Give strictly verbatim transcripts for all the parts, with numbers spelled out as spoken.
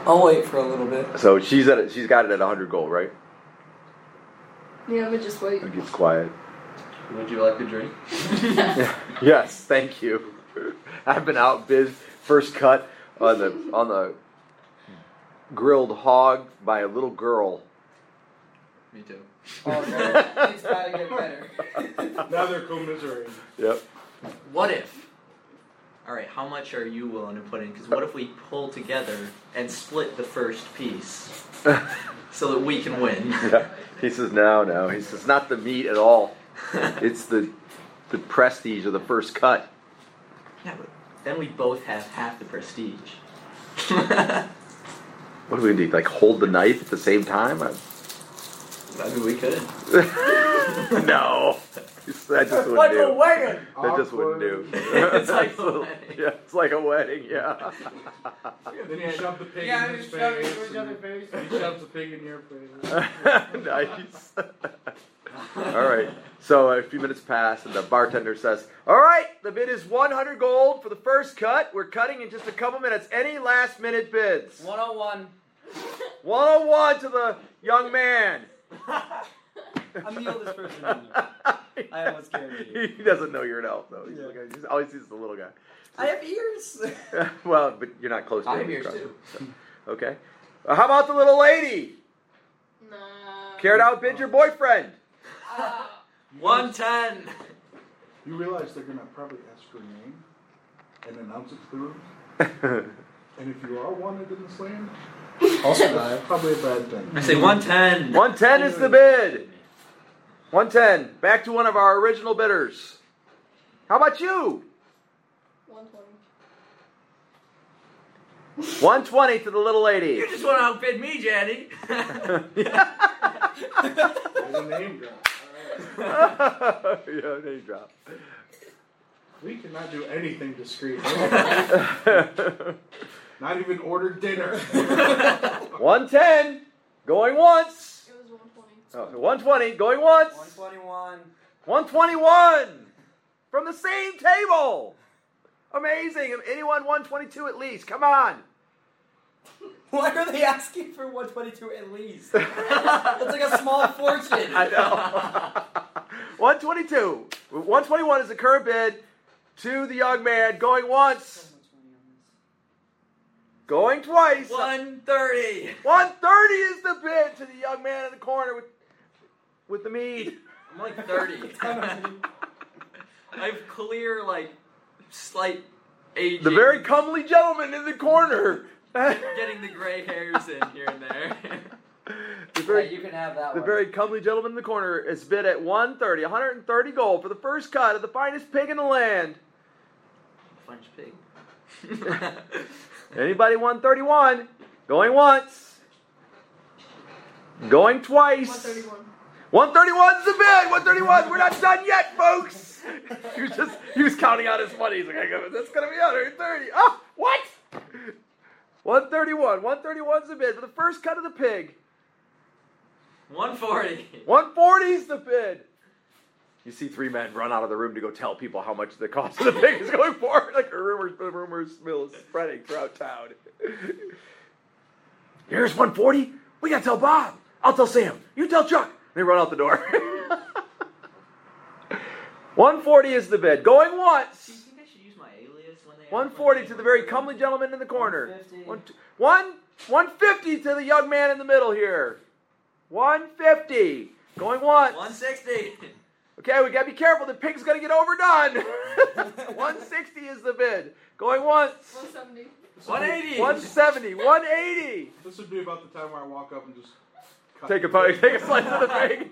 I'll wait for a little bit. So she's at she's got it at one hundred gold, right? Yeah, but just wait. It gets quiet. Would you like a drink? Yes, thank you. I've been outbid first cut on the on the grilled hog by a little girl. Me too. Oh, no, it's gotta get better. Now they're commiserating. Yep. What if? All right, how much are you willing to put in? Because what if we pull together and split the first piece so that we can win? Yeah. He says no, no. He says not the meat at all. It's the the prestige of the first cut. Yeah, but then we both have half the prestige. What do we do? Like hold the knife at the same time? I... I mean, we could. No. That just wouldn't Like do. a wagon. That just wouldn't do. It's like a wedding. Yeah, it's like a wedding, yeah. Then you shove the pig Yeah, in you his shove it face. in each other's face. and He shoves the pig in your face. Nice. All right. So a few minutes pass, and the bartender says, "All right, the bid is one hundred gold for the first cut. We're cutting in just a couple minutes. Any last-minute bids?" one oh one. one oh one to the young man. Unmute this person. I almost scared you. He doesn't know you're an elf, though. He's Yeah. like, he always sees the little guy. I have ears. Well, but you're not close to I him. have ears trust too. me. So, okay. Uh, how about the little lady? Nah. Care to outbid your boyfriend? Uh, one ten. You realize they're going to probably ask her name and announce it to the room? And if you are wanted in this land, Also die. probably a bad thing. I say one ten. one ten is the bid. one ten. Back to one of our original bidders. How about you? one twenty. one twenty to the little lady. You just want to outbid me, Janny. There's a name drop. All right. Yeah, name drop. We cannot do anything discreet. Not even order dinner. one ten. Going once. It was one twenty. Oh, one twenty. Going once. one twenty-one. one twenty-one. From the same table. Amazing. Anyone one twenty-two at least. Come on. Why are they asking for one twenty-two at least? That's like a small fortune. I know. one twenty-two. one twenty-one is the current bid to the young man. Going once. Going twice. one thirty. one thirty is the bid to the young man in the corner with with the mead. I'm like thirty. I have clear, like, slight aging. The very comely gentleman in the corner. Getting the gray hairs in here and there. The very, Yeah, you can have that the one. very comely gentleman in the corner is bid at one thirty. one hundred thirty gold for the first cut of the finest pig in the land. French pig. Anybody one thirty-one? Going once. Going twice. one thirty-one. one thirty-one's the bid. one thirty-one. We're not done yet, folks. He was just he was counting out his money. He's like, that's gonna be one hundred thirty. Oh, what? one thirty-one. one thirty-one's the bid for the first cut of the pig. one forty. one forty's the bid. You see three men run out of the room to go tell people how much the cost of the pig is going for. Like a rumor, the rumor mill is spreading throughout town. Here's one forty. We gotta tell Bob. I'll tell Sam. You tell Chuck. They run out the door. one forty is the bid. Going Do you once. think I should use my alias when they one forty to the very comely gentleman in the corner. one fifty. One, one, one fifty to the young man in the middle here. one fifty. Going once. one sixty. Okay, we gotta be careful. The pig's gonna get overdone. one sixty is the bid. Going once. one seventy. one eighty. one seventy. one eighty. This would be about the time where I walk up and just cut Take a the bite. Take a slice of the pig.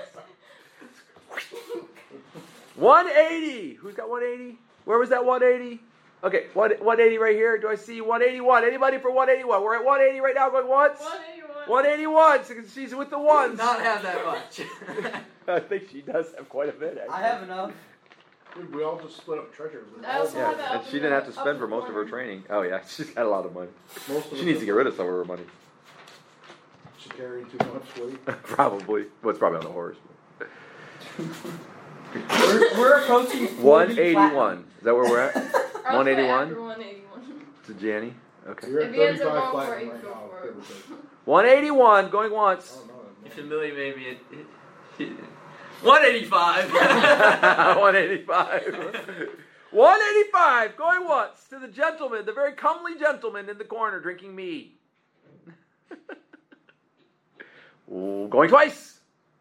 one eighty. Who's got one eighty? Where was that one eighty? Okay, one eighty right here. Do I see one eighty-one? Anybody for one eighty-one? We're at one eighty right now. Going once. one eighty-one. one eighty-one. So she's with the ones. Not have that much. I think she does have quite a bit. Actually. I have enough. Dude, we all just split up treasure. I also Yeah, have that and up she in didn't the- have to up spend in for the most of her corner. training. Oh yeah, she's got a lot of money. Most of She it needs to is- get rid of some of her money. She carrying too much weight. Probably. Well, it's probably on the horse. We're, we're approaching one forty eighty-one. platinum. Is that where we're at? I was one way eighty-one? after one eighty-one. To Janny. Okay. You're If at he ends up thirty-five going for it, platinum you right go now. for it. give or take. one eighty-one, going once. Oh, no, no. If Emilio made me it, it, it, one eighty-five. one eighty-five. one eighty-five, going once to the gentleman, the very comely gentleman in the corner drinking mead. Ooh, going twice.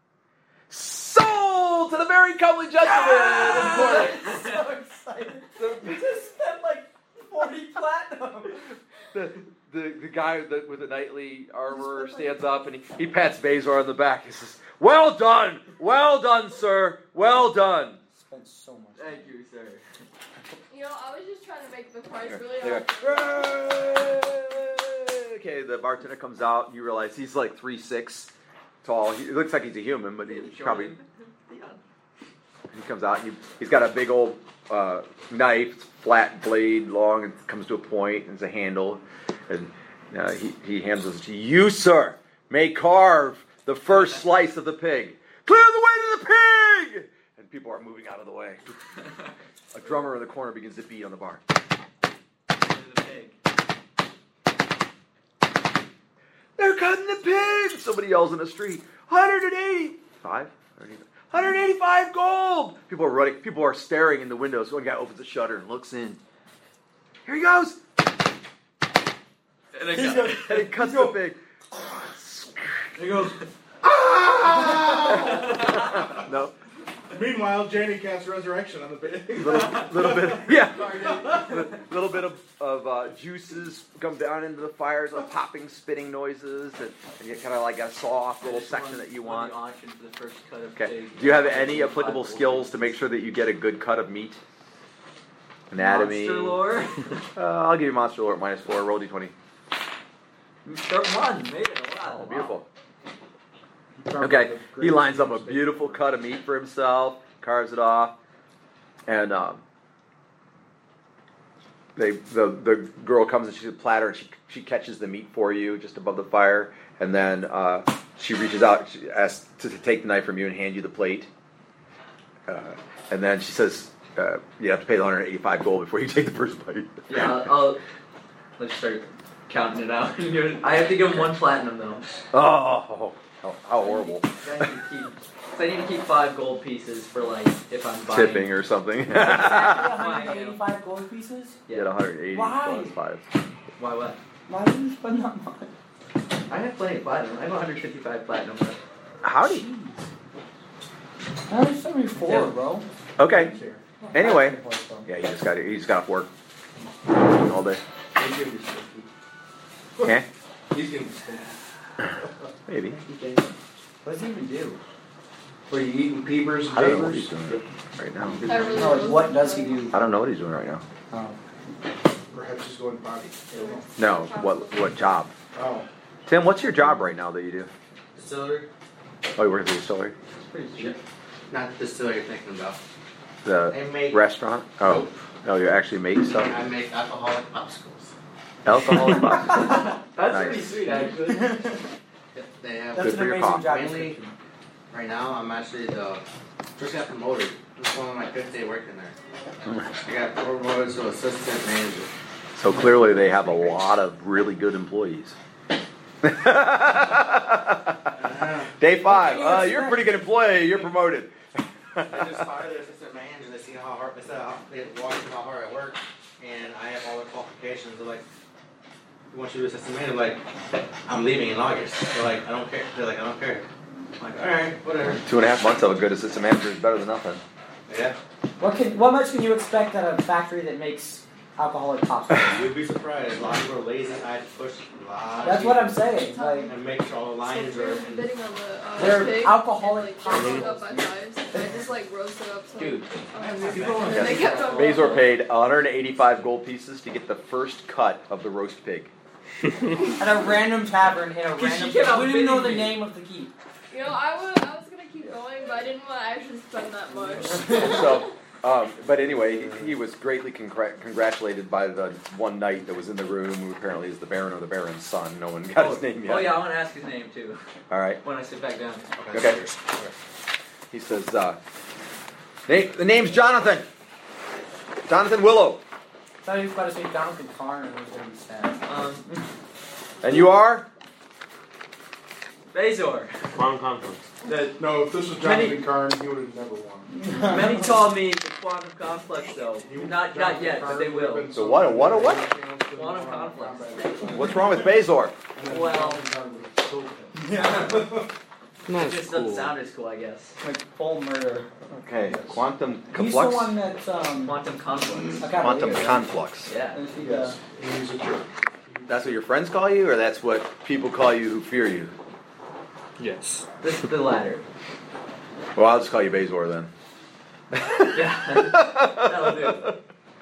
Sold to the very comely gentleman in the corner. I'm so excited. You just spent like forty platinum. The, the, the guy that, with the knightly armor stands up and he, he pats Bezor on the back. He says, "Well done, well done, sir, well done." Spent so much. Thank you, sir. You know, I was just trying to make the price really There. high. Okay, the bartender comes out and you realize he's like three six tall. He looks like he's a human, but he's probably... He comes out and he, he's got a big old uh, knife, flat blade, long, and comes to a point, and it's a handle. And uh, he, he hands this to you, sir. May carve the first slice of the pig. Clear the way to the pig! And people are moving out of the way. A drummer in the corner begins to beat on the bar. The pig. They're cutting the pig! Somebody yells in the street. one eighty-five? one eighty-five gold! People are running. People are staring in the windows. One guy opens the shutter and looks in. Here he goes! And then He's go- go- And he cuts the pig. he goes, No. Meanwhile, Janie casts resurrection on the pig. Little, little bit, yeah. Little bit of, of uh, juices come down into the fires, like popping, spitting noises, and, and you kind of like got a soft little section that you won want. the auction for the first cut of Okay. pig. Do you have any applicable skills to make sure that you get a good cut of meat? Anatomy. Monster lore. Uh, I'll give you monster lore at minus four. Roll d twenty. Start one. Made it. Wow. Oh, beautiful. Okay, he lines up a beautiful cut of meat for himself, carves it off, and um, they the the girl comes and she's a platter and she she catches the meat for you just above the fire, and then uh, she reaches out, she asks to, to take the knife from you and hand you the plate, uh, and then she says uh, you have to pay the one hundred eighty-five gold before you take the first bite. Yeah, I'll, I'll let's start counting it out. I have to give him one platinum though. Oh, how, how horrible! I need to keep, so I need to keep five gold pieces for like if I'm buying. Tipping or something. one hundred eighty-five gold pieces? You get one hundred eighty Why? plus five. Why what? Why did you spend that much? I have plenty of platinum. I have one hundred fifty-five platinum left. Howdy. I only seventy-four, Yeah. bro. Okay. Anyway. Yeah. Yeah, he just got he just got off work all day. He's gonna be stinky. Yeah, He's gonna be stinky. maybe. What does he even do? What, are you eating peepers and I don't know what he's javers? doing right now. I really No, like, what does he do? I don't know what he's doing right now. Oh. Perhaps he's going potty. No, what what job? Oh. Tim, what's your job right now that you do? Distillery? Oh, you work at the distillery, It's pretty cheap. Not the distillery you're thinking about. the I make, restaurant. Oh, no, you actually make stuff. I make alcoholic popsicles. Alcohol box. That's Nice. pretty sweet actually. Yep, they have. That's Good an for your amazing cough. job Mainly, description. right now, I'm actually the just got promoted. This is one of my fifth day working there. I got promoted to assistant manager. So clearly they have a lot of really good employees. Day five. Uh, you're a pretty good employee. You're promoted. I just hired the assistant manager. They see how hard, they said how, they watch how hard I work, and I have all the qualifications. They're like, "We want you to be assistant manager." I'm like, I'm leaving in August. They're like, "I don't care." They're like, "I don't care." I'm like, "All right, whatever." Two and a half months of a good assistant manager is better than nothing. Yeah, What can what much can you expect at a factory that makes alcoholic popsicles? you'd be surprised. A lot of people are lazy. I had to push a lot. of That's what I'm people saying. Like And make sure all the lines So are. we're bidding on the uh, They're pig, alcoholic and, like, roast it popsicles. up by fives. I just like roast it up to Dude. like, um, People and then they kept on Bezor paid one hundred eighty-five gold pieces to get the first cut of the roast pig. At a random tavern in a Because random. she kept on We didn't know the bidding me. name of the keep. You know, I was I was gonna keep going, but I didn't want to actually spend that much. So, um, but anyway, he, he was greatly congr- congratulated by the one knight that was in the room, who apparently is the Baron or the Baron's son. No one got his name yet. Oh yeah, I want to ask his name too All right. when I sit back down. Okay. He says, uh, name, the name's Jonathan. Jonathan Willow. thought he was about to say Donkey Kong and was going to be sad. Um, And you are? Bezor. Quantum conflict. The, No, if this was Many- Jonathan Karn, he would have never won. many taught me the quantum complex, though. Not, not yet, but they will. So what? What? A what? Quantum complex. What's wrong with Bazor? Well, Yeah. Not it just doesn't sound as cool, I guess. Like full murder. Okay, quantum He's the complex. one that, um... Quantum conflicts. I got Quantum it. conflux. Yeah. Is he, Yes, uh, he's a jerk. That's what your friends call you, or that's what people call you who fear you? Yes. This is the latter. Well, I'll just call you Bazor then. Yeah. That'll do.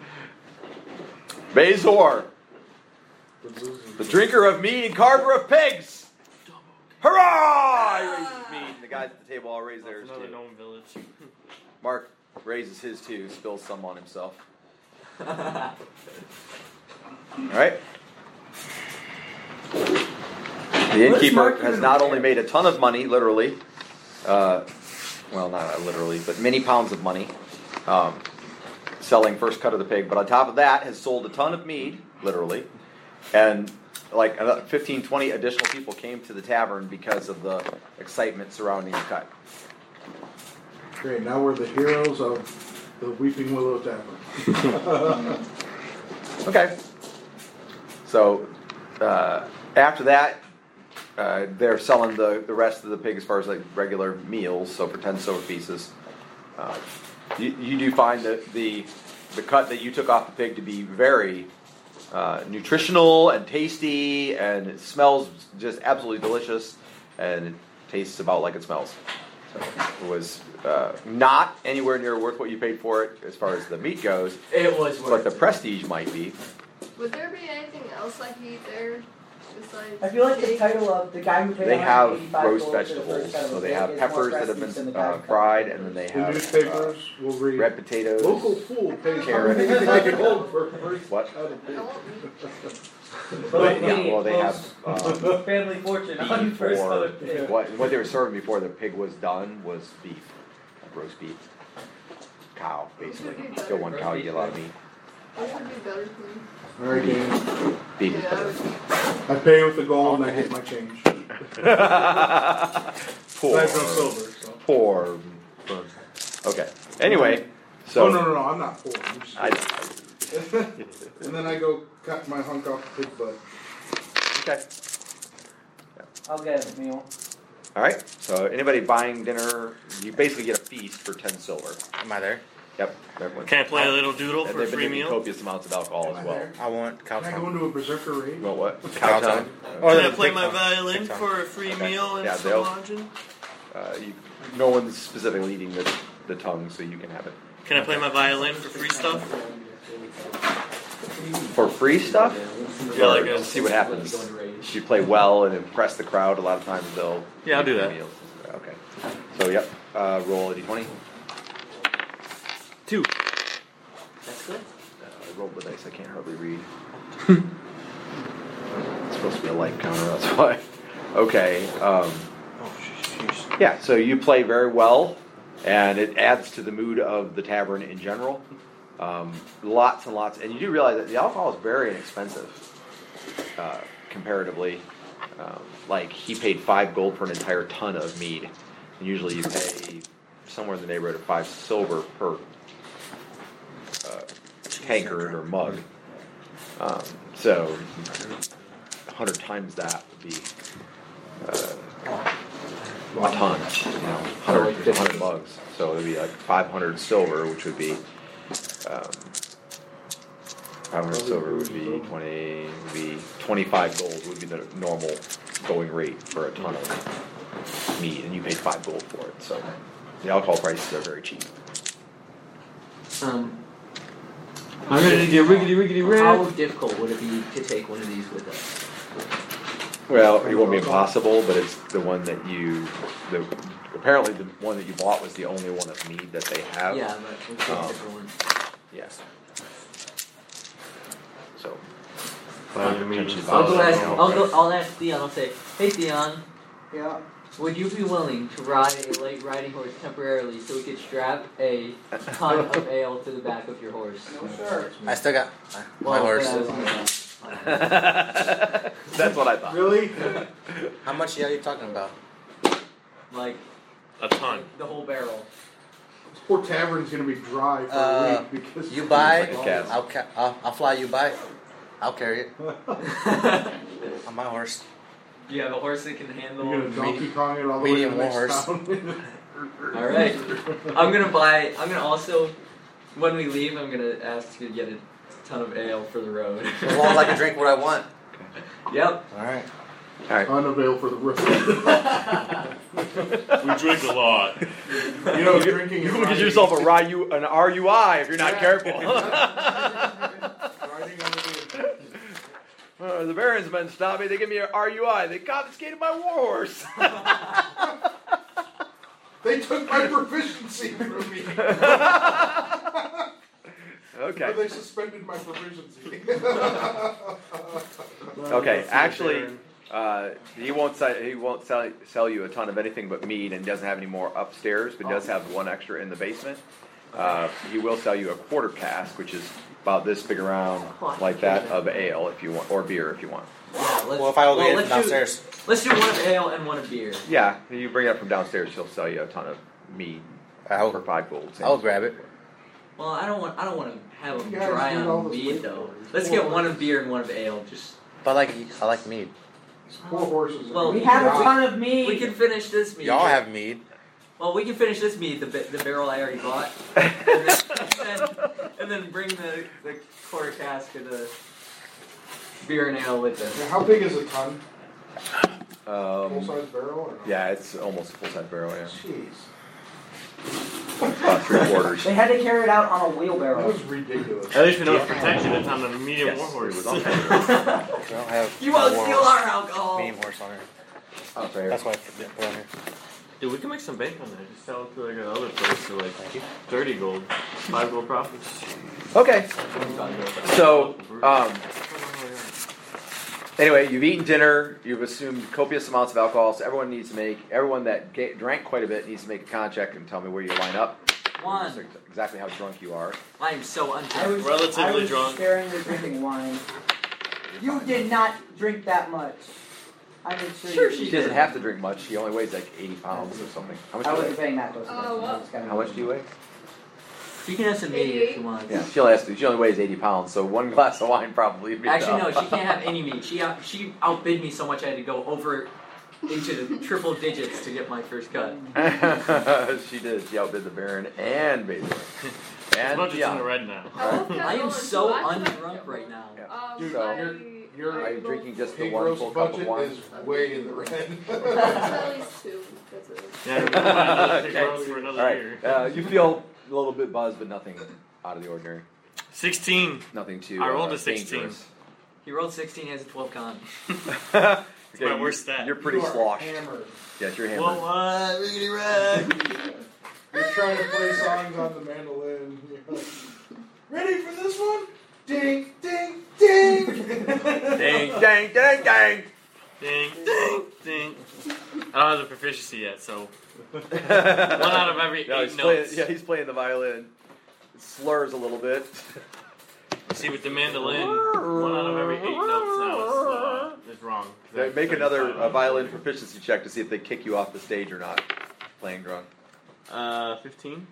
Bazor, the drinker of mead and carver of pigs. Hurrah! He raises his mead, and the guys at the table all raise theirs Another too. known village. Mark raises his too, spills some on himself. All right. The innkeeper has not only made a ton of money, literally, uh, well, not literally, but many pounds of money, um, selling first cut of the pig, but on top of that has sold a ton of mead, literally, and like another fifteen, twenty additional people came to the tavern because of the excitement surrounding the cut. Great, now we're the heroes of the Weeping Willow Tavern. Okay. So uh, after that, uh, they're selling the, the rest of the pig as far as like regular meals. So for ten silver pieces, uh, you, you do find that the the cut that you took off the pig to be very uh, nutritional and tasty, and it smells just absolutely delicious, and it tastes about like it smells. So it was uh, not anywhere near worth what you paid for it as far as the meat goes, It was but worth the it. prestige might be. Would there be anything else I could eat there besides I feel like the pig? title of the guy who paid They have one hundred eighty-five roast gold for the vegetables, first cut of so a they pig have is more peppers that have prestige than been the guy uh, who cut fried, the and then they The have uh, newspapers will read, red potatoes. local fool pays Carrot. one hundred eighty gold for first What? cut of I pig. won't eat. Well, yeah, well, they have um, Family fortune on beef first or cut of pig. what? What they were serving before the pig was done was beef, like roast beef, cow, basically. Kill one cow, you get a lot of meat. Which would be better for me? All right, Dan. Beef is Yeah, I better. would. I pay with the gold and I get my change. Poor, I have no silver, so. poor. Okay. Anyway, so oh, no, no, no, I'm not poor. I'm just I, and then I go cut my hunk off the pig butt. okay. I'll get a meal. All right. So anybody buying dinner, you basically get a feast for ten silver. Am I there? Yep. Everyone. Can I play a little doodle And for a they've been free drinking meal? copious amounts of alcohol as well. I want cow Can I go time. into a berserker raid? You want what? Cow time. Or Okay. Can I the play pig my time. violin Pig time. for a free Okay. meal and Yeah, some they'll- lodging? Uh, you, no one's specifically eating the, the tongue, so you can have it. Can I play my violin for free stuff? For free stuff? Yeah, like Or a- see what happens. If you play well and impress the crowd, a lot of times they'll. Yeah, I'll do give you that. meals. Okay. So, yep. Uh, roll a d twenty. Two. That's good. Uh, I rolled the dice. I can't hardly read. It's supposed to be a light counter, that's why. Okay. Um, Oh, sheesh. yeah, so you play very well, and it adds to the mood of the tavern in general. Um, lots and lots. And you do realize that the alcohol is very inexpensive, uh, comparatively. Um, like, he paid five gold for an entire ton of mead. And usually you pay somewhere in the neighborhood of five silver per uh, tankard or mug. Um, so, a hundred times that would be uh, a ton, you know, hundred, a hundred bucks. So it would be like five hundred silver, which would be, um, five hundred silver would be twenty, would be twenty-five gold would be the normal going rate for a ton of meat, and you paid five gold for it. So the alcohol prices are very cheap. Um, I'm ready to get riggedy riggedy how rig. difficult would it be to take one of these with us? Well, it won't be impossible, but it's the one that you, the apparently the one that you bought was the only one of mead that they have. Yeah, but we'll take Um, a different one. Yes. So. Well, I mean, potentially I'll go buy ask. something I'll else. go. I'll ask Theon. I'll say, "Hey, Theon, Yeah. would you be willing to ride a light riding horse temporarily so we could strap a ton of ale to the back of your horse? No, sure. I still got my, my Well, horse. then I was gonna- That's what I thought. Really? How much are you talking about? Like A ton. the whole barrel. This poor tavern's gonna be dry for Uh, a week because You buy, Like a cat. I'll, ca- I'll I'll fly you by. I'll carry it on my horse. Do you have a horse that can handle? You're gonna Donkey Kong it all the medium way to the next horse. town. All right. I'm gonna buy. I'm gonna also, when we leave, I'm gonna ask to get a ton of ale for the road. As long as I can drink what I want. Yep. All right. All right. Unavail for the road. We drink a lot. You know, drinking. You and will get riding- yourself a R U, an R U I if you're not careful. Riding on the Uh, the Barons men stopped me. They gave me an R U I. They confiscated my war horse. They took my proficiency from me. Okay. Or they suspended my proficiency. Okay. Actually, uh, he won't sell, he won't sell, sell you a ton of anything but mead, and doesn't have any more upstairs, but does have one extra in the basement. Uh, he will sell you a quarter cask, which is about this big around, like that, of ale if you want, or beer if you want. Yeah, let's, Well, if I go well, get it let's downstairs. Do, let's do one of ale and one of beer. Yeah, you bring it up from downstairs. He'll sell you a ton of mead I'll, for five gold. I'll grab it. Well, I don't want. I don't want to have them You guys dry need all on this mead weight though. for it. Let's get one of beer and one of ale. Just But I like I like mead. These poor horses. are Well, gonna We have a die. ton of meat. we can finish this mead. Y'all have mead. Well, we can finish this mead. The ba- the barrel I already bought, and, then, and, then, and then bring the the quarter cask of the beer and ale with us. Now, how big is a ton? Full Um, size barrel? Or no? yeah, it's almost a full size barrel. Yeah, Jeez. about three quarters. They had to carry it out on a That wheelbarrow. was ridiculous. At least we know it's protection. It's on the medium Yes, war it horse. was on We don't have. You won't war steal horse. our alcohol. Medium horse on her. Oh, fair. That's why I put it on here. Dude, we can make some bank on that. Just sell it to like another place for like Thank you. thirty gold, five gold profits. Okay. So, um, anyway, you've eaten dinner. You've assumed copious amounts of alcohol. So everyone needs to make. Everyone that ga- drank quite a bit needs to make a con check and tell me where you line up. One. Just exactly how drunk you are. I am so I undrunk. was, Relatively I was drunk. sparingly drinking wine. You did not drink that much. I made sure. Sure you she She doesn't have to drink much. She only weighs like eighty pounds or something. How much I do you wasn't weigh? paying that close Oh, attention. well. I just kinda- How much do you weigh? You can have some mead if you want. Yeah, she only has to, she only weighs eighty pounds, so one glass of wine probably would be Actually, no, enough. she can't have any meat. She out, she outbid me so much I had to go over into the triple digits to get my first cut. She did. She outbid the Baron and Basil. As And much as in the yeah. red now. I am so undrunk right now. Um, Dude, I, your- your- Are you drinking just the Pig one roast full cup of budget wine? is way in the red. at least two. That's it. Yeah, we're gonna take Okay. roast for another All right. year. Uh, you feel a little bit buzzed, but nothing out of the ordinary. Sixteen. Nothing too. I rolled uh, a sixteen. dangerous. He rolled sixteen, he has a twelve con. Okay, my you- worst stat. You're pretty You are sloshed. hammered. Yes, you're hammered. Well, what? Riggedy rag. You're trying to play songs on the mandolin. You're like, ready for this one? Ding, ding, ding. Dang, dang, dang, dang. Ding, ding, ding. I don't have the proficiency yet, so one out of every No, eight he's playing, notes. yeah, he's playing the violin. It slurs a little bit. See, with the mandolin, one out of every eight notes now is, uh, is wrong. 'Cause I have Make another thirty-five uh, on violin it. proficiency check to see if they kick you off the stage or not. Playing drunk. Uh, fifteen.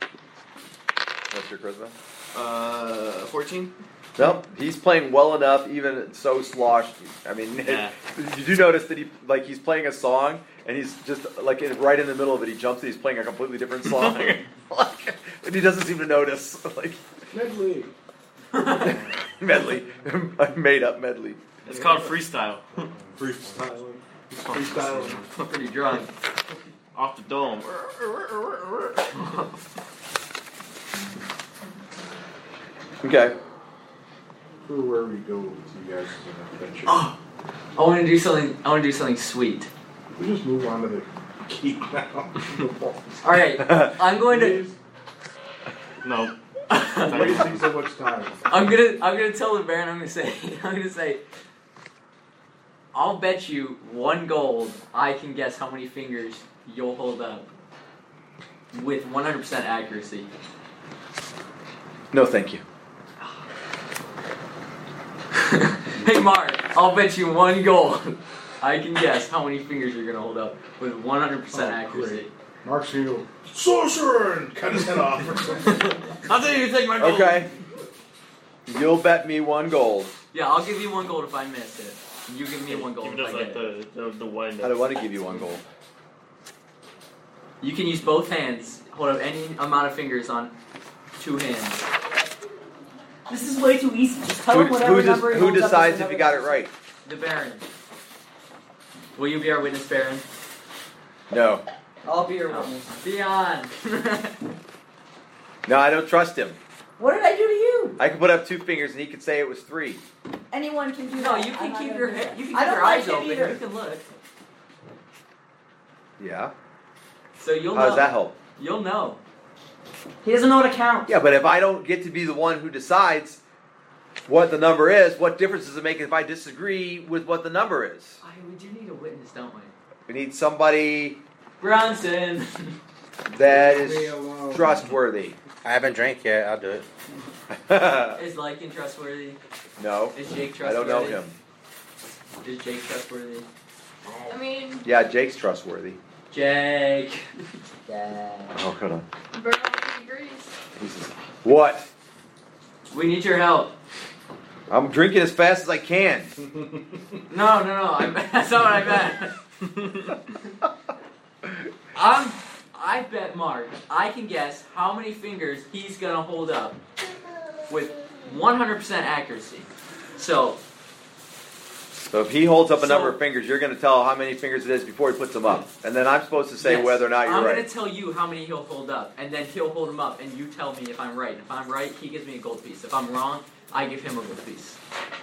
What's your charisma? Uh, fourteen. Nope, he's playing well enough, even so sloshed. I mean, Yeah. you do notice that he like he's playing a song, and he's just like in, right in the middle of it. He jumps, and he's playing a completely different song, like, and he doesn't seem to notice. Like Medley. medley, a made up medley. It's called freestyle. Freestyling. Freestyling. Pretty drunk. Off the dome. Okay. For where we go with you guys is an adventure. I want to do something. I want to do something sweet. We just move on to the keep now. All right, I'm going to. Please, No. wasting so much time. I'm gonna. I'm gonna tell the Baron. I'm gonna say. I'm gonna say. I'll bet you one gold I can guess how many fingers you'll hold up with one hundred percent accuracy. No, thank you. Hey Mark, I'll bet you one gold I can guess how many fingers you're gonna hold up with one hundred percent Oh, accuracy. great. Mark's gonna go, sorcerer, and cut his head off or something. I'll tell you to take my gold. Okay. You'll bet me one gold. Yeah, I'll give you one gold if I miss it. You give me one gold Give if us I like get it. the, the, the wind I up. don't want to give you one gold. You can use both hands, hold up any amount of fingers on two hands. This is way too easy. Just tell Who, him whatever who, des- number he who holds up decides is if you another- got it right? The Baron. Will you be our witness, Baron? No. I'll be your No. witness. Be on. No, I don't trust him. What did I do to you? I could put up two fingers and he could say it was three. Anyone can do No, that. you I'm can not keep gonna your do head. that. You can I keep don't your like eyes it open. either. You can look. Yeah. So you'll How know. does that help? You'll know. He doesn't know how to count. Yeah, but if I don't get to be the one who decides what the number is, what difference does it make if I disagree with what the number is? I, we do need a witness, don't we? We need somebody Bronson. that Leave me is alone. trustworthy. I haven't drank yet. I'll do it. Is Lycan trustworthy? No, Is Jake I trustworthy? don't know him. Is Jake trustworthy? I mean, Yeah, Jake's trustworthy. Jake. Yeah. Oh, hold on. Bernard agrees. He says, what? We need your help. I'm drinking as fast as I can. No, no, no. I, that's not what I meant. I'm. I bet Mark. I can guess how many fingers he's gonna hold up with one hundred percent accuracy. So So if he holds up a number So- of fingers, you're going to tell how many fingers it is before he puts them up. And then I'm supposed to say yes, whether or not you're I'm right. gonna tell you how many he'll hold up, and then he'll hold them up, and you tell me if I'm right. If I'm right, he gives me a gold piece. If I'm wrong, I give him a gold piece.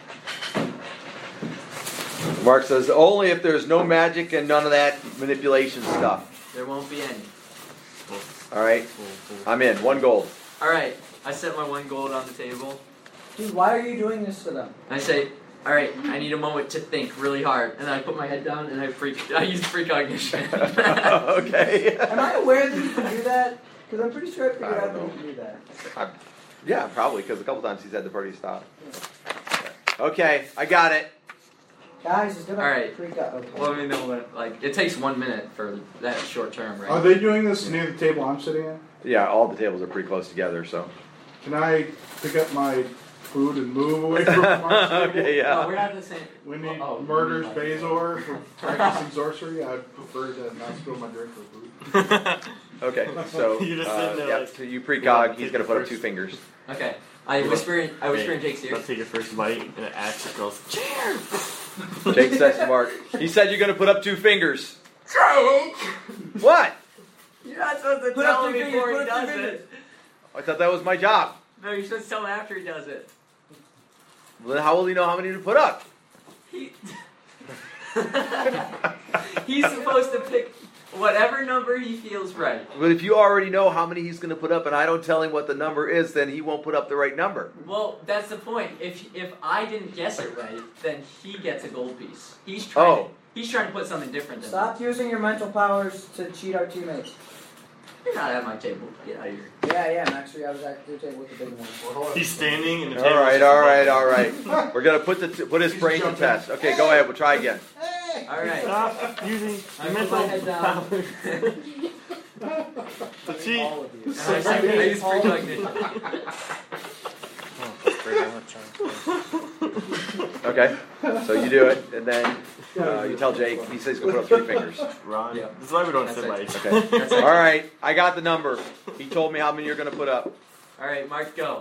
Mark says, only if there's no magic and none of that manipulation stuff. There won't be any. All right? I'm in. One gold. All right. I set my one gold on the table. Dude, why are you doing this to them? I say, all right, I need a moment to think really hard, and I put my head down and I freak. I use precognition. Okay. Am I aware that you can do that? Because I'm pretty sure I figured I out don't that you know. can do that. I'm- yeah, probably, because a couple times he's had the party stop. Okay, I got it. Guys, it's gonna All right. freak out. Okay. Let me know when. Like, it takes one minute for that short term, right? Are they doing this near the table I'm sitting at? Yeah, all the tables are pretty close together, so. Can I pick up my food and move away from Mark's table? Okay, No, yeah. we're not the same. When he Oh, murders you mean like- Bazor for practicing sorcery, I'd prefer to not spill my drink for food. Okay, so, You're just uh, sitting there yeah, like- so you precog, he's going to put up two fingers. Okay. I whisper in. I whisper in Jake's ear. Let's take your first bite, and it actually goes, cheers! Jake says to Mark, he said you're going to put up two fingers. Jake! What? You're not supposed to Put tell up him three before fingers, he put up does three it. I thought that was my job. No, you're supposed to tell him after he does it. Well, then how will he know how many to put up? He. He's supposed to pick whatever number he feels right. But if you already know how many he's going to put up and I don't tell him what the number is, then he won't put up the right number. Well, that's the point. If if I didn't guess it right, then he gets a gold piece. He's trying. Oh. To, he's trying to put something different than Stop using your mental powers to cheat our teammates. me. You're not at my table. Get out of here. Yeah, yeah, I'm actually I was at your table with the big one. He's standing in the All table. right, all right, all right. We're going to put the t- put his brain to test. Okay, go ahead. We'll try again. All right. Stop using I your put mental my head down. powers. The cheat. All of you. And I, I use precognition. Okay, so you do it, and then uh, you tell Jake. He says he's going to put up three fingers. Ron, Yeah. this is why we don't That's sit by it. each Okay. That's All it. right, I got the number. He told me how many you're going to put up. All right, Mark, go.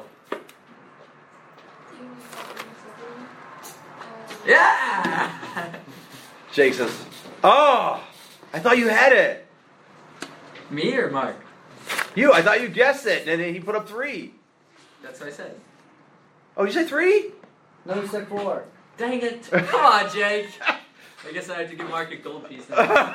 Yeah. Jake says, "Oh, I thought you had it. Me or Mark? You, I thought you guessed it." And then he put up three. That's what I said. Oh, you said three? No, you said four. Dang it! Come on, Jake. I guess I have to give Mark a gold piece now.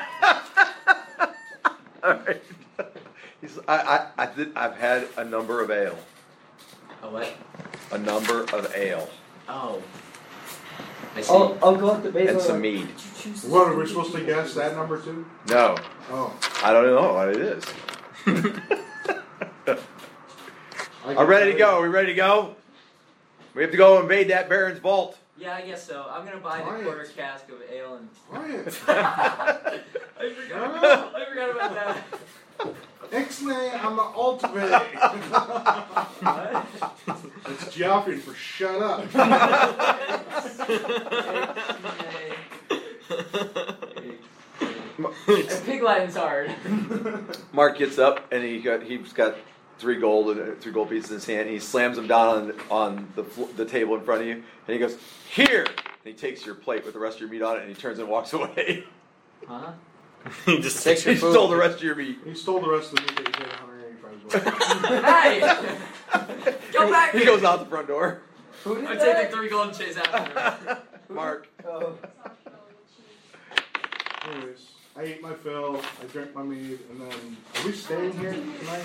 All right. He's, I, I, I did, I've had a number of ale. A what? A number of ale. Oh. I see. I'll, I'll go up to Basil. and some mead. What, are we supposed to guess that number too? No, Oh. I don't know what it is. I I'm ready to go. Are we ready to go? We have to go invade that Baron's vault. Yeah, I guess so. I'm gonna buy the Quiet. quarter cask of ale and. Quiet. I forgot. I forgot about that. Ixnay on the ultimate. What? It's Geoffrey for shut up. Pig Latin's hard. Mark gets up and he got he's got three gold and three gold pieces in his hand. And he slams them down on on the fl- the table in front of you, and he goes, "Here!" And he takes your plate with the rest of your meat on it, and he turns and walks away. Huh? He just Takes your He food. stole the rest of your meat. He stole the rest of the meat that he paid one hundred eighty-five dollars. Hey! Go back! He goes out the front door. Who did I that? take the three gold and chase after. Mark. Oh. Anyways, I ate my fill, I drank my mead, and then are we staying here tonight?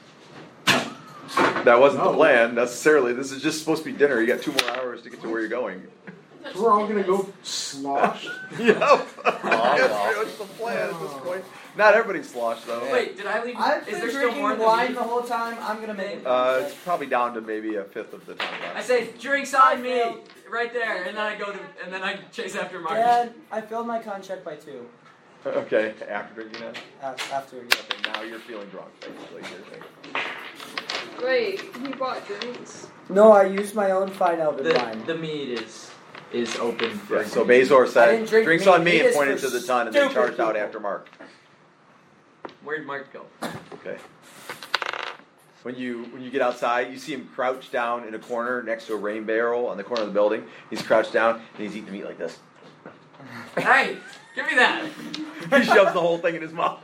That wasn't the No. plan necessarily. This is just supposed to be dinner. You got two more hours to get to where you're going. So we're all gonna go slosh? Yep. no. That's pretty much the plan at this point. Not everybody's sloshed though. Wait, did I leave? I've Is been there still drinking more in the wine meat? the whole time. I'm gonna make it. Uh, it's probably down to maybe a fifth of the time I left. say, drinks on me, right there, and then I go to, and then I chase after Mark. Dad, I filled my contract by two. Okay, after drinking that. Af- After. Okay, now you're feeling drunk. Basically, you're saying. Wait, he bought drinks. No, I used my own fine Elven The, wine. the mead is is open for. Yeah, so Bazor I said, didn't drink drinks meat. on me Meat and is pointed for to the ton and then stupid charged out people. after Mark. Where'd Mark go? Okay. When you when you get outside, you see him crouched down in a corner next to a rain barrel on the corner of the building. He's crouched down and he's eating the meat like this. Hey, give me that. He shoves the whole thing in his mouth.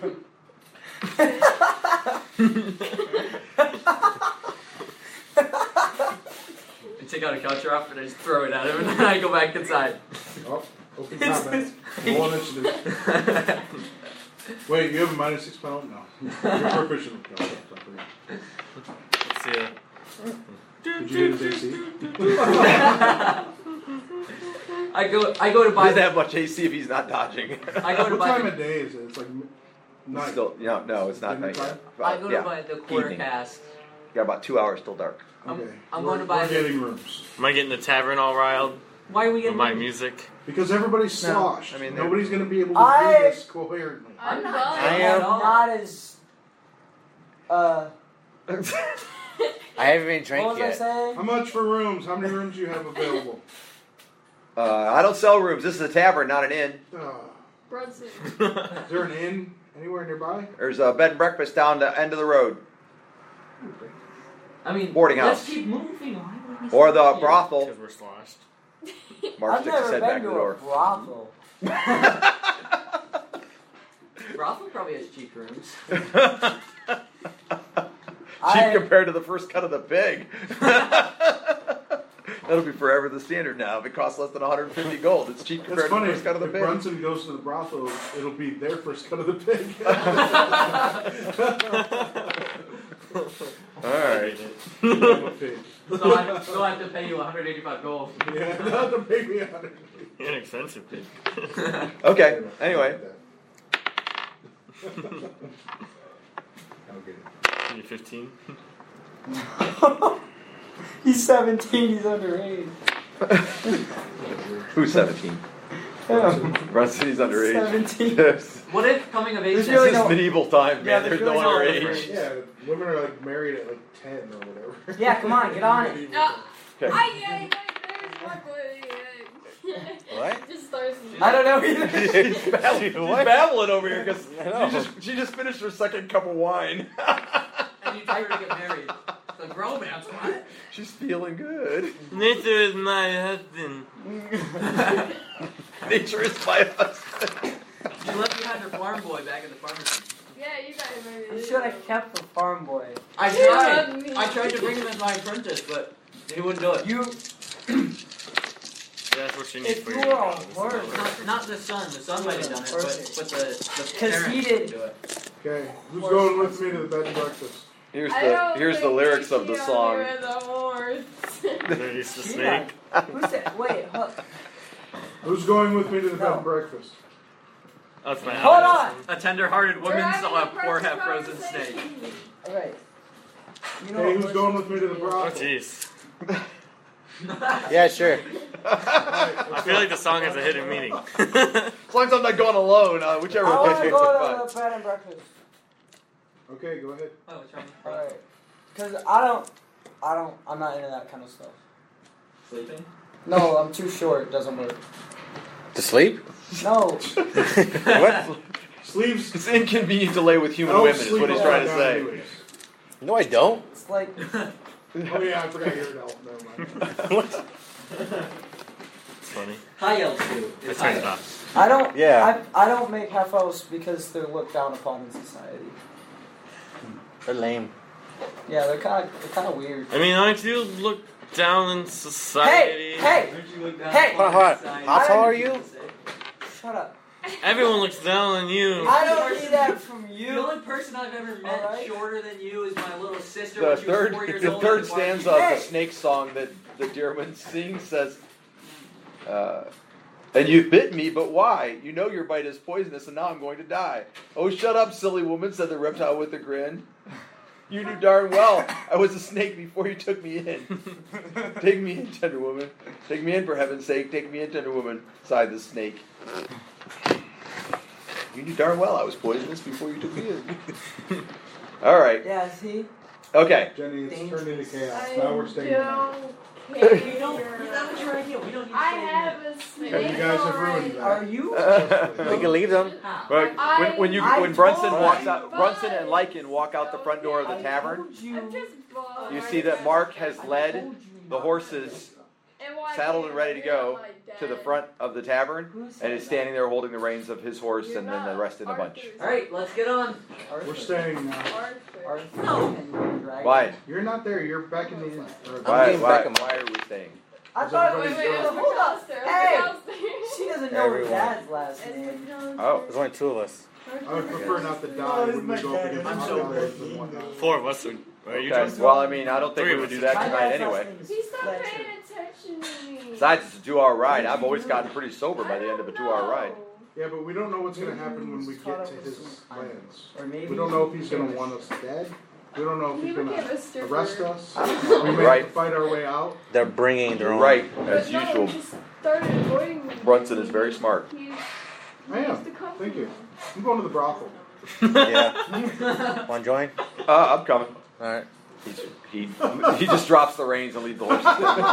I take out a culture off and I just throw it at him, and then I go back inside. Oh, open comment. Roll initiative. Wait, you have a minus six penalty? No. You're proficient with penalty. Let's see. Uh, Did you get his A C? I go, I go to He buy. doesn't have much A C if he's not dodging. I go to What buy. time The, of day is it? It's like m- night. Still, no, no, it's not Dinner night yet. time? I go to yeah, buy the quarter evening. cask. You got about two hours till dark. I'm- Okay. I'm we're, going to buy We're the- getting rooms. am I getting the tavern all riled Why are we with getting my music? Because everybody's No, sloshed. I mean, they're- nobody's going to be able to I- do this coherently. I'm not- done. I I'm am- not as. Uh. I haven't even What drank was I yet. saying? How much for rooms? How many rooms do you have available? Uh, I don't sell rooms. This is a tavern, not an inn. Uh, Brunson. is there an inn anywhere nearby? There's a bed and breakfast down the end of the road, I mean, Boarding let's house. keep moving. Why would we or stay the here? brothel. Because we're sloshed. Mark I've sticks his never head been back to to the a door. brothel. Brothel probably has cheap rooms. Cheap I- compared to the first cut of the pig. That'll be forever the standard now. If it costs less than one hundred fifty gold, it's cheap compared That's to the funny. first cut of the If pig. Brunson goes to the brothel, it'll be their first cut of the pig. All right. I'm a pig. So I, so I have to pay you one hundred eighty-five gold. Yeah, not to pay me a hundred. Inexpensive pig. Okay. Anyway, I'll get it. You fifteen? He's seventeen, he's underage. who's seventeen? Him. Runci's underage. seventeen. This What if coming of age? There's this really is no- medieval time, Yeah, man. there's There's no really no underage. Yeah, women are like married at like ten or whatever. Yeah, come on, get on it. Uh, Okay. I ain't there's one way. What? Just starts. I don't know either. She's babbling, she's babbling over here because I know. she just, she just finished her second cup of wine. And you tell her to get married. It's like romance, what? She's feeling good. Nature is my husband. Nature is my husband. You left behind her farm boy back in the pharmacy. Yeah, you got it, baby. You should have kept the farm boy. I You love tried. me. I tried to bring him as my apprentice, but he wouldn't do it. You, That's what she needs if for you your were job, a is horse, another Not, person. not the son. The son might have done it, but, but the, the 'Cause parents he didn't did- do it. Okay, who's going with me to the bed and breakfast? Here's I the don't here's the think lyrics you of the can song. do it no more. Introduce the She snake. not- Who's that? Wait, hold, Who's going with me to the bed No. and breakfast? That's my hold Alex. on. A tender-hearted We're woman having saw a a poor precious half-frozen snake. conversation. All right. You know Hey, what, who's let's- going with me to the Oh brothel? jeez. Yeah, sure. I feel like the song has a hidden meaning. As long as I'm not going alone, uh, whichever I want way to it's go fine. to the bed and breakfast. Okay, go ahead. Oh, what's wrong? All right. Cause I don't, I don't, I'm not into that kind of stuff. Sleeping? No, I'm too short. It doesn't work. To sleep? No. What? Sleeves. It's inconvenient to lay with human I don't women, is sleep what he's all trying to the time say. anyways. No, I don't. It's like Oh yeah, I forgot you're an elf. Never mind. It's funny. High elves do. I It's turned high it elves. off. I don't. Yeah. I, I don't make half elves because they're looked down upon in society. They're lame. Yeah, they're kind of they're kind of weird. I mean, aren't you looked down in society? Hey, hey, Don't you look down Hey! upon Hold on. society? How tall are you? shut up. Everyone looks down on you. I don't need that from The you. only person I've ever met Alright. shorter than you is my little sister The when she was third, four years the old. third at the stanza barbecue. of the Hey! snake song that the Deerman sings says, uh, "And you've bitten me, but why? You know your bite is poisonous, and now I'm going to die." "Oh, shut up, silly woman," said the reptile with a grin. "You knew darn well I was a snake before you took me in." "Take me in, tender woman. Take me in, for heaven's sake. Take me in, tender woman," sighed the snake. "You knew darn well I was poisonous before you took me in." All right. Yeah, see. Okay. Jenny, it's turned into Dangerous. chaos. I Now we're staying. don't You care. don't. That was your idea. We don't need to I stay in have there. a snake. Yeah, you guys have ruined that. Are you? We can leave them. Right. When, when you I when Brunson told walks you. out, Brunson and Lycan walk out the front door of the I tavern. told you. I'm just bugged. You see that Mark has I led told you the not. horses And why saddled can't and ready to I go hear my to the dad? front of the tavern, Who and said is that? standing there holding the reins of his horse You're and then the not. rest in a bunch. Arthur's- All right, let's get on. Arthur. We're staying now. Arthur. Arthur No. and the dragon. Why? You're not there. You're back in the inn. Or- Why? getting Why, back in my- why are we staying? I Is thought. everybody Wait, wait, good? it's Hold on. McAllister. Hey! McAllister. She doesn't know her Everyone. dad's last It's name. McAllister. Oh. There's only two of us. I would prefer not to die when we go up against I'm the so Outlaws and whatnot. Four of us. Are, are you Okay. just? Well, I mean, I don't think Three we of would us. do that My tonight dad's last anyway. name is He stopped Fletcher. paying attention to me. Besides, it's a two-hour ride. I've always gotten pretty sober by the end of a two-hour ride. Yeah, but we don't know what's going to Maybe happen when we he's caught get to up with his some plans. Or maybe We don't know if he's going to want us dead. We don't know if He he's going became a to stripper. arrest us. I don't We know. may have Right. to fight our way out. They're bringing their You're own. right, But as no, usual. he just started avoiding me. Brunson is very smart. He, he I am. used to come Thank to you. me. I'm going to the brothel. Yeah. Want to join? Uh, I'm coming. All right. He's, he he just drops the reins and leads the horses.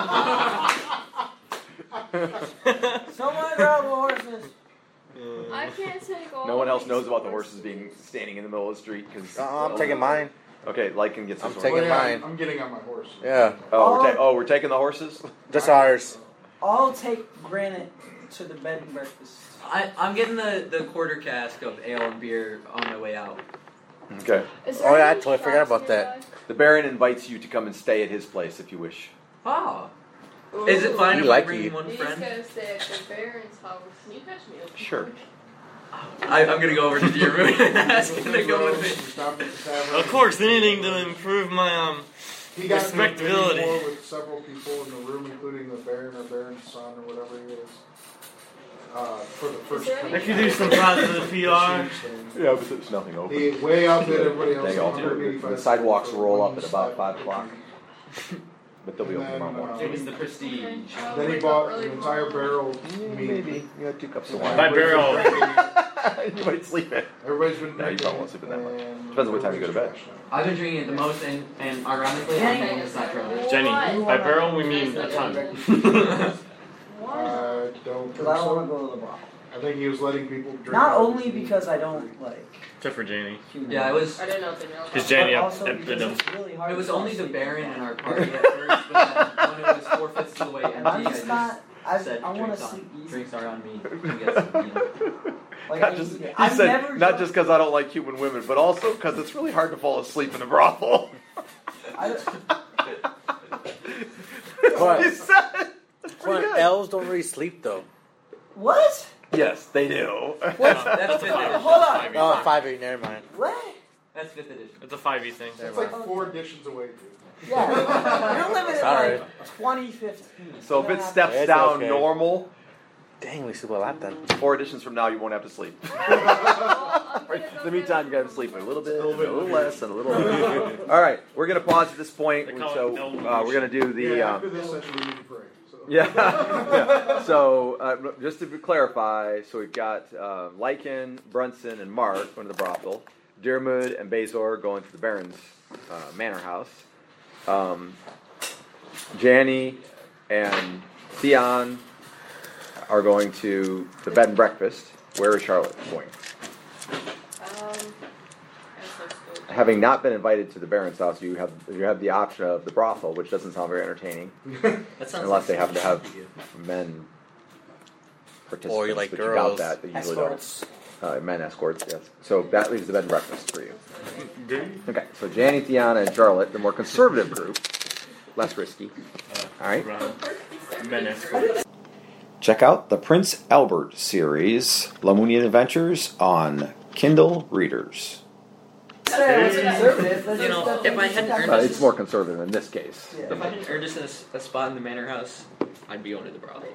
Someone grab the horses. I can't take all No one else these knows about the horses. horses being standing in the middle of the street because. Uh, I'm taking mine. Okay, Lycan gets his I'm horse. taking Oh, yeah, mine. I'm getting on my horse. Yeah. Oh, we're ta- oh, we're taking the horses. Just ours. I'll take Granite to the bed and breakfast. I, I'm getting the, the quarter cask of ale and beer on my way out. Okay. Is there Oh, yeah, I any totally forgot shops about that. nearby? The Baron invites you to come and stay at his place if you wish. Oh. Is it Ooh. fine We if like I bring you. one He's friend? gonna stay at the Baron's house. Can you catch me? up? Sure. I, I'm gonna go over to your room and ask him to go with We me. stopped at the tavern. Of course, anything to improve my um. He got into a bidding Respectability. war with several people in the room, including the Baron or Baron's son or whatever he is. Uh, for the first there time. any- I could do some positive P R. Yeah, but there's nothing open. He way outbid everybody else. They all do. The sidewalks roll up at about five o'clock, but they'll be open tomorrow morning. It was the prestige. Okay, I'll Then he wake bought up early an entire tomorrow. barrel of meat. Maybe you got two cups of By wine. barrel. You might sleep in. Everybody's been No, you drinking. probably won't sleep in that much. and Depends on what time you go to bed. I've been drinking it the most, and, and ironically, I'm the one that's not drunk. Jenny, What? by barrel we mean a ton. What? I don't think Because I don't want to so. go to the brothel. I think he was letting people drink. Not out of only his meat. because I don't like Except for Janie. human Yeah, it beings, was. I didn't know if they knew. Because but Jenny up, also up because them. it's really hard It was to fall only the asleep Baron at in our night. party at first, but then when it was four fifths of the way empty, And I'm I just just not. I, said I want to drinks sleep on, easy. drinks are on me. You guys, you know. Like, Not I just, need he it. I've said, never not drunk- just because I don't like human women, but also because it's really hard to fall asleep in a brothel. I don't- But, He said it. That's pretty but good. elves don't really sleep though. what? Yes, they do. That's That's a fifth five. edition. Hold on. Oh, five eight. Never mind. What? That's fifth edition. It's a five E thing. It's like four editions away, dude. Yeah, you're living Sorry. in like twenty fifteen. So if You it don't steps It's down okay. normal, Dang, we sleep a lot then. four editions from now, you won't have to sleep. In the meantime, you got to sleep a little bit, a little less, and a little. All right, we're gonna pause at this point. They call So it no uh, we're gonna do the. Yeah, Um, after this session, we need to pray. So. Yeah. Yeah. So uh, just to clarify, so we've got uh, Lycan, Brunson, and Mark going to the brothel. Dermot and Bazor going to the Baron's uh, manor house. Um, Janny and Theon are going to the bed and breakfast. Where is Charlotte going? Um, I guess let's go. Having not been invited to the Baron's house, you have you have the option of the brothel, which doesn't sound very entertaining, That sounds unless like they happen to have something you men participants. Or you like but girls. You doubt that. They usually Escorts. don't. Uh, men escorts, yes. So that leaves the bed and breakfast for you. Do you? Okay, so Janny, Theana, and Charlotte, the more conservative group, less risky. All right. Men escort. Check out the Prince Albert series, Lemonian Adventures, on Kindle Readers. Yeah, it's conservative. That's You just- know, that's if I just hadn't not- earned Uh, it's more conservative in this case. Yeah. If I hadn't earned us a, s- a spot in the manor house, I'd be going to the brothel.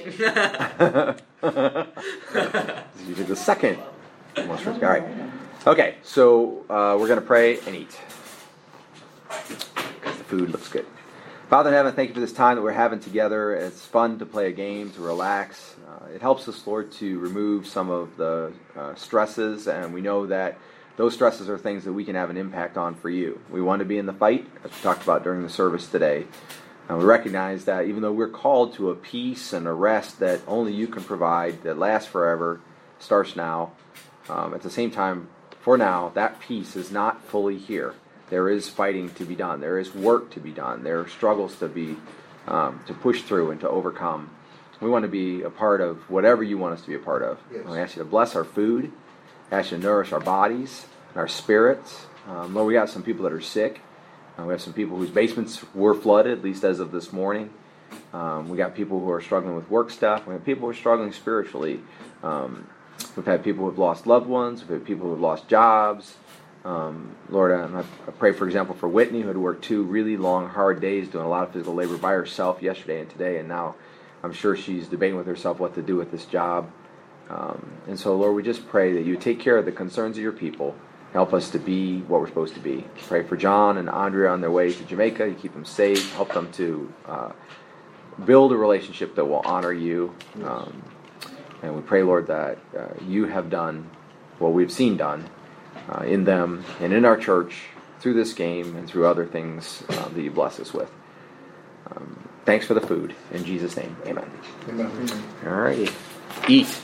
You did the second most risky. All right. Okay, so uh, we're going to pray and eat. Because the food looks good. Father in heaven, thank you for this time that we're having together. It's fun to play a game, to relax. Uh, it helps us, Lord, to remove some of the uh, stresses, and we know that those stresses are things that we can have an impact on for you. We want to be in the fight, as we talked about during the service today. And we recognize that even though we're called to a peace and a rest that only you can provide, that lasts forever, starts now, um, at the same time, for now, that peace is not fully here. There is fighting to be done. There is work to be done. There are struggles to be um, to push through and to overcome. We want to be a part of whatever you want us to be a part of. Yes. I ask you to bless our food. I ask you to nourish our bodies and our spirits. Um, Lord, we got some people that are sick. Uh, we have some people whose basements were flooded, at least as of this morning. Um, we got people who are struggling with work stuff. We have people who are struggling spiritually. Um, we've had people who have lost loved ones. We've had people who have lost jobs. Um, Lord, I, I pray, for example, for Whitney, who had worked two really long, hard days doing a lot of physical labor by herself yesterday and today, and now I'm sure she's debating with herself what to do with this job. Um, and so, Lord, we just pray that you take care of the concerns of your people. Help us to be what we're supposed to be. Pray for John and Andrea on their way to Jamaica. You keep them safe. Help them to uh, build a relationship that will honor you. Um, and we pray, Lord, that uh, you have done what we've seen done uh, in them and in our church through this game and through other things uh, that you bless us with. Um, thanks for the food. In Jesus' name, amen. Amen. All righty. Eat.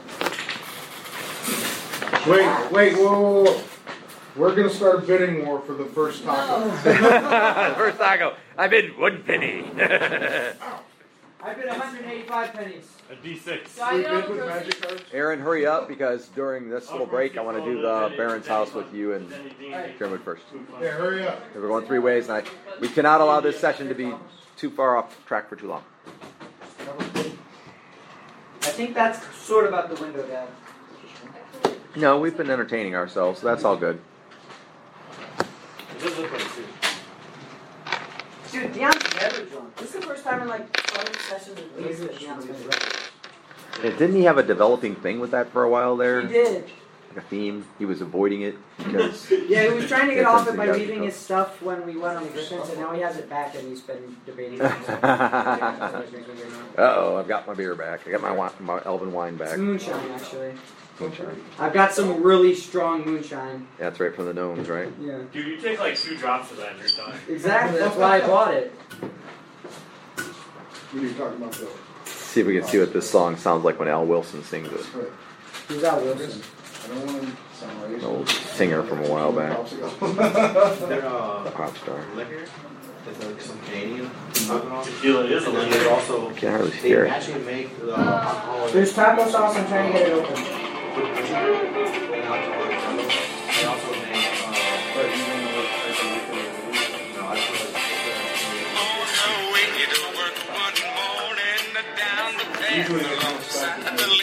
Wait, wait, whoa, whoa, whoa. We're gonna start a bidding war for the first taco. First taco. I bid one penny. I bid one hundred eighty-five pennies. A D six. So I We get all bid the with groceries. magic cards. Aaron, hurry up because during this little break, I want to do the Baron's house with you and Jeremy first. Yeah, hurry up. We're going three ways, and I, we cannot allow this session to be too far off track for too long. I think that's sort of out the window, Dad. No, we've been entertaining ourselves, so that's all good. It does look like soup. Dude, Deon's never drunk. This is the first time in like twenty sessions at least that Deon's been drunk. Yeah, didn't he have a developing thing with that for a while there? He did. Like a theme? He was avoiding it because... Yeah, he was trying to get Yeah, off it something by does leaving go. his stuff when we went on the Griffins, and now he has it back and he's been debating it. Uh-oh, I've got my beer back. I got my, wi- my Elven wine It's back. moonshine, actually. Moonshine. I've got some really strong moonshine. That's right from the gnomes, right? Yeah. Dude, you take like two drops of that and you're done. Exactly, that's why I bought it. What are you talking about, Bill? See if we can see what this song sounds like when Al Wilson sings it. Right. Who's that, Wilson? I don't want to sound An racist. old singer from a while back. There, uh, Pop star. liquor. There's like some Canadian alcohol. Tequila is a And then liquor. there's also, Can't hardly they hear it. actually make the alcohol. There's taco sauce, I'm trying to get it open. They also make, uh, no, I feel like- Usually they don't stop with me.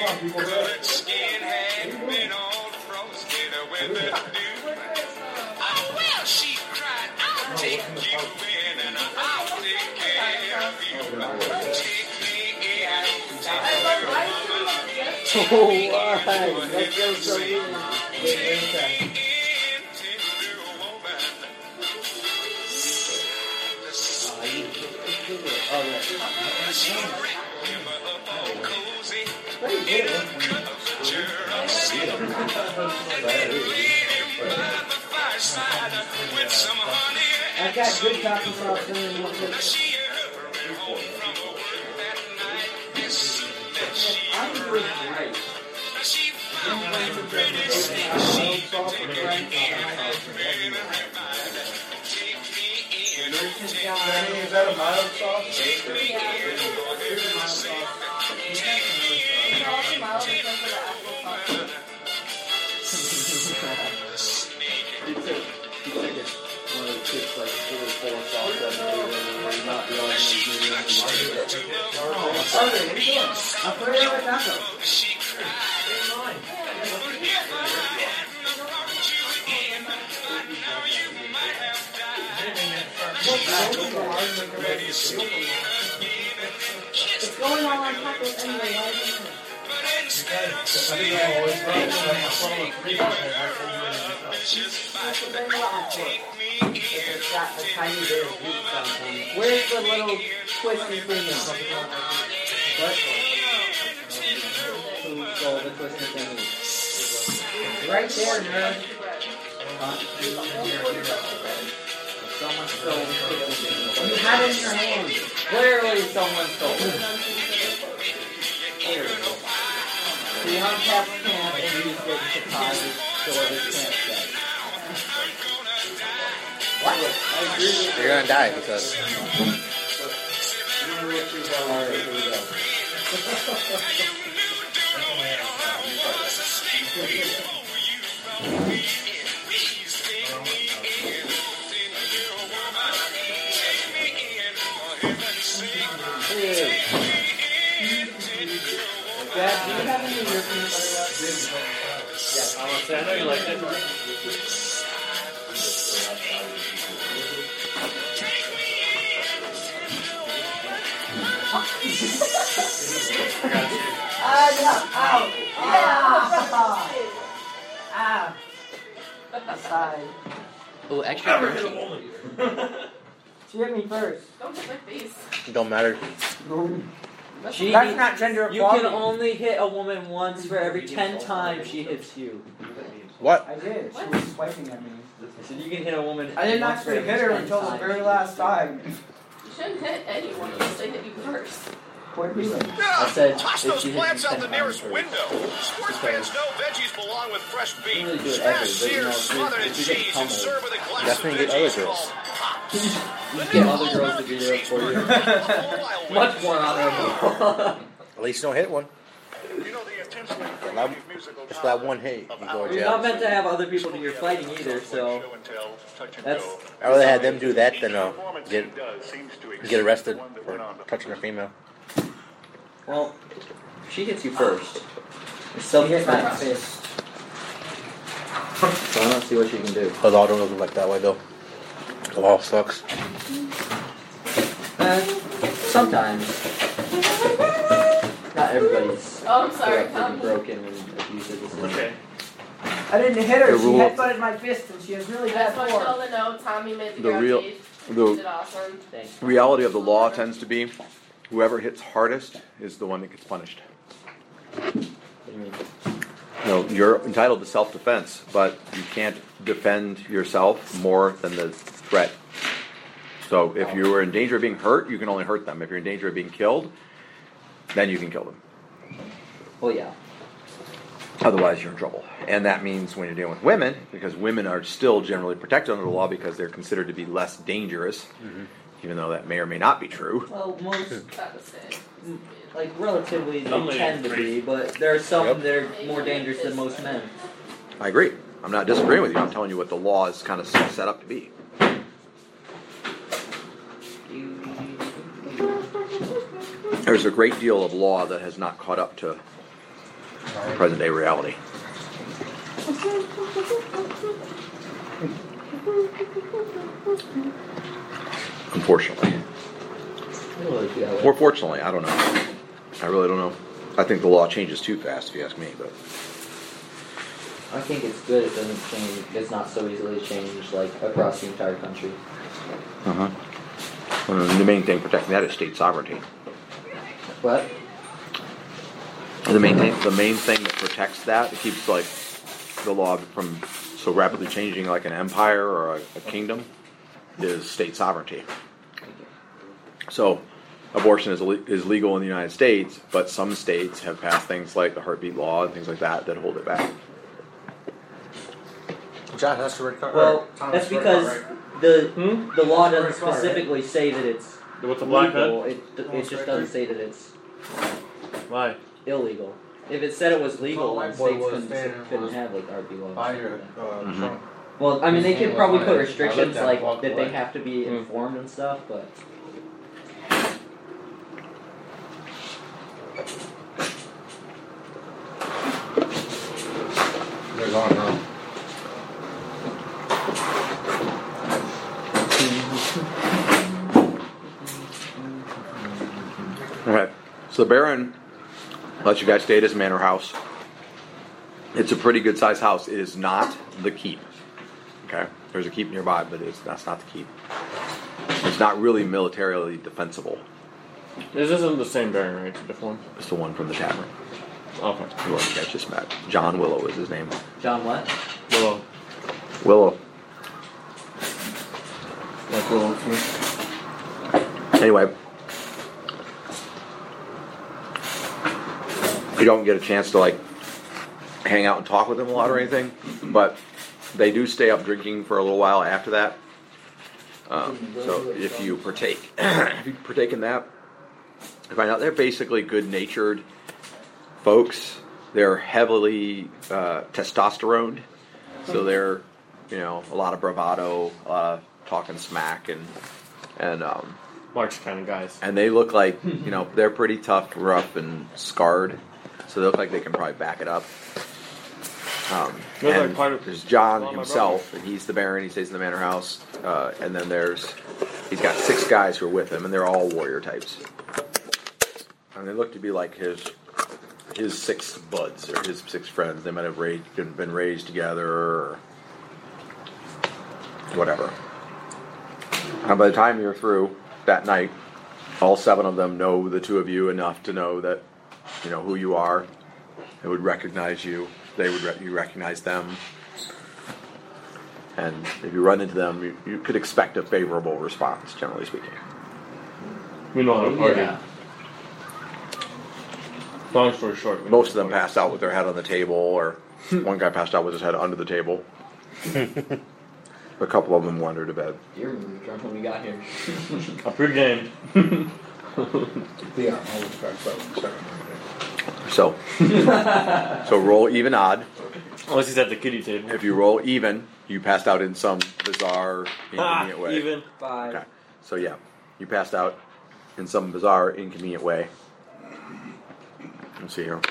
on, people. Skin had been all frosted with the dew. Oh, well, she cried, I'll take you in and I'll take care of you. Take me in, take me Oh, why? That feels so weird. in, tender woman. She wrapped him up all cozy in a coverture of silk. And then laid him by the fireside with some honey I and got some good coffee dew. sauce in it. Now she hurried home from work that night as soon as she arrived. Now she found that pretty snake she'd taken in had been revived. Take me in, take Danny, is that a mild sauce? Take me in, for heaven's sake. Take me in, Also, Miles is take going for the apple woman. The snake. He took it. One of the kids like fully full of sauce that they were not realizing She it was maybe clutched on the her market. to a Oh, what are you doing? I'll put it in my taco. She cried. But if I hadn't brought you in, I know you might have died. Pretty skin again and kissed It's going all on tacos anyway. Why are you doing it? but instead of saying vicious bite, take me in, It's got a tiny tender bit of heat woman. something. Where's the little twisty thing? What? Who stole the twisty thing? Right there, nerd. Huh? Someone stole the twisty thing. You had it in your hand. Clearly someone stole it. The uncapped camp and used it to tie the store of his camp set. What? I agree with You're gonna die, he says. Alright, here we go. Hey. Dad, do you have any of your peanut butter left? Yes. I want to say, I know you like it. Ah, yeah. Ow. Ah. Ah. Aside. Oh, extra crunchy. She hit me first. Don't hit my face. Don't matter. She That's needs- not gender You equality. can only hit a woman once for every ten times she hits you. What? I did. She was swiping at me. So you can hit a woman. I didn't once for actually every hit her ten until the times. very last time. You shouldn't hit anyone unless they hit you first. What are you doing? I said, Toss if those she hits plants you out ten the times nearest first. window. Sports fans know veggies belong with fresh You beef. can really do it Smashed ever, but you know, sears, if you- smothered in if you get cheese, and pummeled, served with a glass Definitely of get other veggies girls. called Pops. You can get other girls to do it for you. Much more honorable. At least don't hit one. You know the intensely That- creative musical Just that one hit, you of go our to You're not jail. meant to have other people do your fighting either, so show and tell, touch and that's go. I'd rather have them do that than uh, Performance get he does seems to get exceed arrested the one that for went on before. touching a female. well. She hits you first. It's self She hit my defense, fist. so I don't see what she can do. The law don't look like that way though. The law sucks. Uh, sometimes. Not everybody's Oh, I'm sorry. corrupted and Um, broken and abusive. This is- Okay. I didn't hit her. The She rule- headbutted my fist and she has really I bad just want to form. tell the note. Tommy made the, The garage real- gate. The Did awesome. Thanks. reality of the law tends to be whoever hits hardest is the one that gets punished. What do you mean? You know, you're entitled to self-defense, but you can't defend yourself more than the threat. So if you are in danger of being hurt, you can only hurt them. If you're in danger of being killed, then you can kill them. Well, yeah. Otherwise, you're in trouble. And that means when you're dealing with women, because women are still generally protected under the law because they're considered to be less dangerous, even though that may or may not be true. Well, most, That was it. like, relatively, they Some ladies tend to are be, but there are some Yep. that are more dangerous than most men. I agree. I'm not disagreeing with you. I'm telling you what the law is kind of set up to be. There's a great deal of law that has not caught up to present day reality. Unfortunately. Or fortunately, I don't know. I really don't know. I think the law changes too fast, if you ask me. But I think it's good it doesn't change. It's not so easily changed like across the entire country. uh-huh. And the main thing protecting that is state sovereignty. What? The main thing, the main thing that protects that, it keeps like the law from so rapidly changing like an empire or a, a kingdom, is state sovereignty. So, abortion is le- is legal in the United States, but some states have passed things like the heartbeat law and things like that that hold it back. John, that's the right card. Well, that's because the Hmm? the law doesn't Right car, right? specifically say that it's With the black legal. hood? It it just doesn't say that it's Why? illegal. If it said it was legal, Well, then white boy states was couldn't, standing couldn't was have like R P laws. By your, uh, Mhm. Trump. Well, I mean, they could probably put I restrictions looked at it, like walked that they away. have to be Hmm. informed and stuff, but There's on now. Okay, so the Baron lets you guys stay at his manor house. It's a pretty good sized house. It is not the keep. Okay, there's a keep nearby, but it's that's not the keep. It's not really militarily defensible. This isn't the same bearing, right? It's a different one. It's the one from the tavern. Okay. The one you guys just met. John Willow is his name. John, what? Willow. Willow. Like Willow Smith. Anyway, you don't get a chance to like hang out and talk with them a lot or anything, but they do stay up drinking for a little while after that. Um, so if you partake, if you partake in that, you find out they're basically good-natured folks. They're heavily uh, testosterone, so they're, you know, a lot of bravado, a lot of talking smack, and and um, Mark's kind of guys. and they look like, you know, they're pretty tough, rough, and scarred. So they look like they can probably back it up. Um, They're like and part of- there's John well, my himself, and he's the Baron. He stays in the manor house. Uh, and then there's, he's got six guys who are with him, and they're all warrior types. And they look to be like his his six buds or his six friends. They might have raised, been, been raised together or whatever. And by the time you're through that night, all seven of them know the two of you enough to know that, you know, who you are. They would recognize you. They would re- you recognize them. And if you run into them, you, you could expect a favorable response, generally speaking. We know how to party. Yeah. Long story short. we know Most of how them to party. passed out with their head on the table, or one guy passed out with his head under the table. A couple of them wandered to bed. You're really drunk when we got here. Approved game. Yeah, I was back up second. So, so roll even odd. Unless he's at the kiddie table. If you roll even, you passed out in some bizarre, Ah, inconvenient way. even. Five. Okay. So yeah, you passed out in some bizarre, inconvenient way. Let's see here.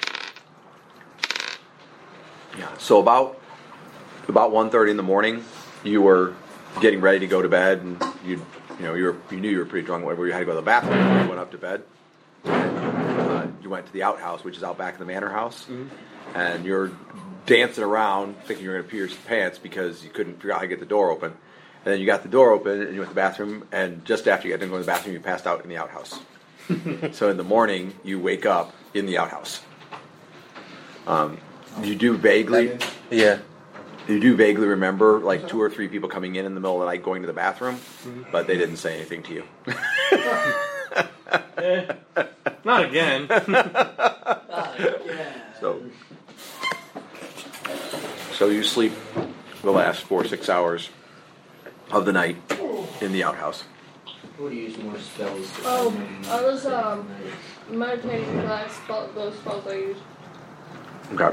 Yeah. So about about one thirty in the morning, you were getting ready to go to bed, and you you know you were you knew you were pretty drunk. Whatever, you had to go to the bathroom. You went up to bed. Uh, you went to the outhouse, which is out back in the manor house, Mm-hmm. and you're dancing around thinking you're going to pee your pants because you couldn't figure out how to get the door open. And then you got the door open and you went to the bathroom, and just after you got done going to the bathroom, you passed out in the outhouse. So in the morning, you wake up in the outhouse. Um, you do vaguely, Yeah. you do vaguely remember like two or three people coming in in the middle of the night going to the bathroom, but they didn't say anything to you. Eh, not again. So, so you sleep the last four or six hours of the night in the outhouse. Who do you use more spells? to- Oh, I was um meditating for that spell, those spells I used. Okay.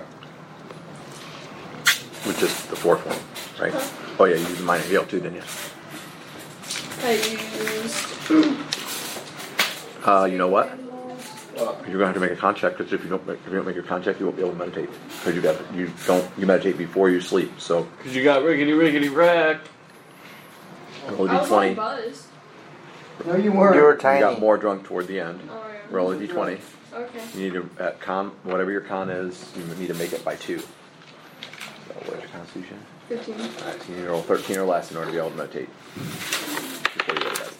Which is the fourth one, right? Oh yeah, you used the minor heal too, didn't you? I used Uh, you know what? You're gonna have to make a con check because if you don't make, if you don't make your con check, you won't be able to meditate because you got you don't you meditate before you sleep. So Because you got riggedy riggedy wrecked. roll I a was d twenty. only buzzed. No, you weren't. You were You tiny. got more drunk toward the end. Oh, yeah. Roll a d twenty. Okay. You need to at con whatever your con is. You need to make it by two. So what's your constitution? fifteen. All right, so you need to roll thirteen or less in order to be able to meditate before you go to bed.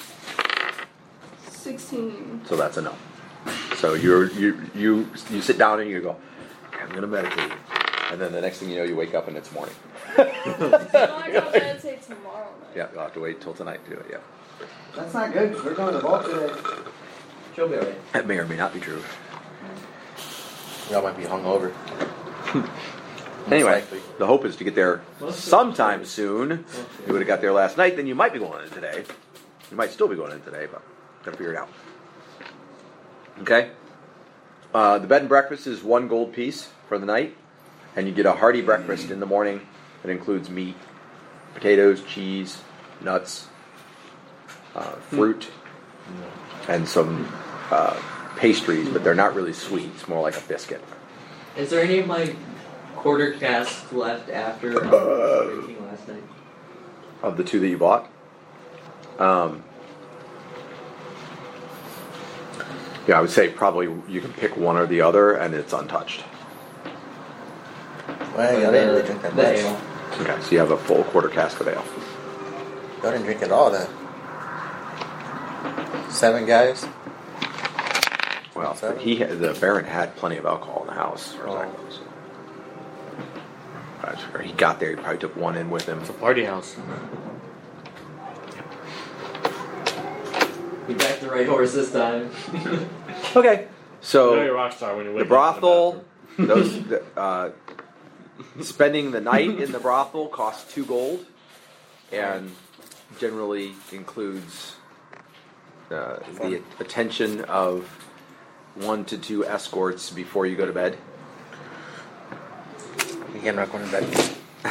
sixteen. So that's a no. So you're you you you sit down and you go, I'm gonna meditate, and then the next thing you know, you wake up and it's morning. So I got meditate tomorrow night. Yeah, you'll have to wait till tonight to do it. Yeah, That's not good. 'Cause we're going to the vault today. She'll be alright. that may or may not be true. Y'all might be hungover. Anyway, likely. the hope is to get there sometime soon. If you would have got there last night, then you might be going in today. You might still be going in today, but gotta figure it out. Okay. Uh, the bed and breakfast is one gold piece for the night, and you get a hearty breakfast in the morning that includes meat, potatoes, cheese, nuts, uh, fruit, and some uh, pastries, but they're not really sweet. It's more like a biscuit. Is there any of my quarter casks left after um, drinking last night? Of the two that you bought, um, yeah, I would say probably you can pick one or the other, and it's untouched. Well, y'all didn't really drink that The much. ale. Okay, so you have a full quarter cask of ale. Y'all didn't drink it all then. Seven guys. Well, Seven? he had, the Baron had plenty of alcohol in the house. As far as I know, so. Uh, so he got there, he probably took one in with him. It's a party house. We backed the right horse this time. Okay, You know so you're a rock star when you the wake brothel, up in those the, uh, spending the night in the brothel costs two gold, and generally includes uh, the attention of one to two escorts before you go to bed. Again, not going to bed.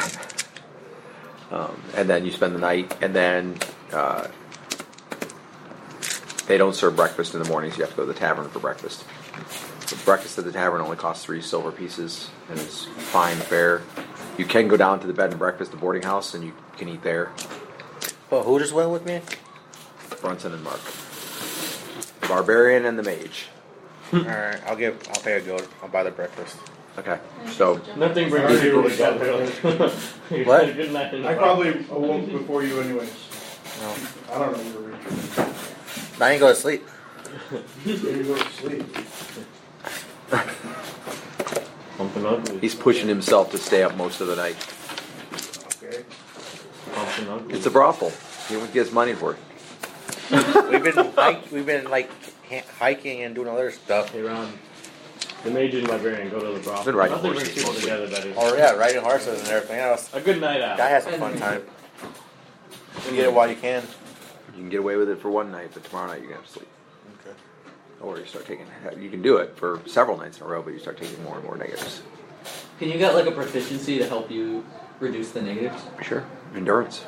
Um, and then you spend the night, and then uh, they don't serve breakfast in the mornings. You have to go to the tavern for breakfast. The breakfast at the tavern only costs three silver pieces, and it's fine fare. You can go down to the bed and breakfast, the boarding house, and you can eat there. Well, who just went with me? Brunson and Mark, the barbarian and the mage. Alright, I'll give. I'll pay a gold. I'll buy the breakfast. Okay, so the bathroom. Nothing brings people together. What? Good night. I probably awoke before you anyways. No. I don't know your Richard. I ain't go to sleep. Maybe go to sleep. Pumping ugly. he's pushing himself to stay up most of the night. Okay. Pumping ugly. It's a brothel. He won't get his money for it. We've been hike, we've been like ha- hiking and doing other stuff. Hey, Ron. The mage and librarian go to the brothel. Been riding Nothing horses brings people mostly. together better. Oh yeah, riding horses and everything else. A good night out. Guy has a fun time. You get it while you can. You can get away with it for one night, but tomorrow night you're gonna have to sleep. Okay. Or you start taking. You can do it for several nights in a row, but you start taking more and more negatives. Can you get like a proficiency to help you reduce the negatives? Sure. Endurance.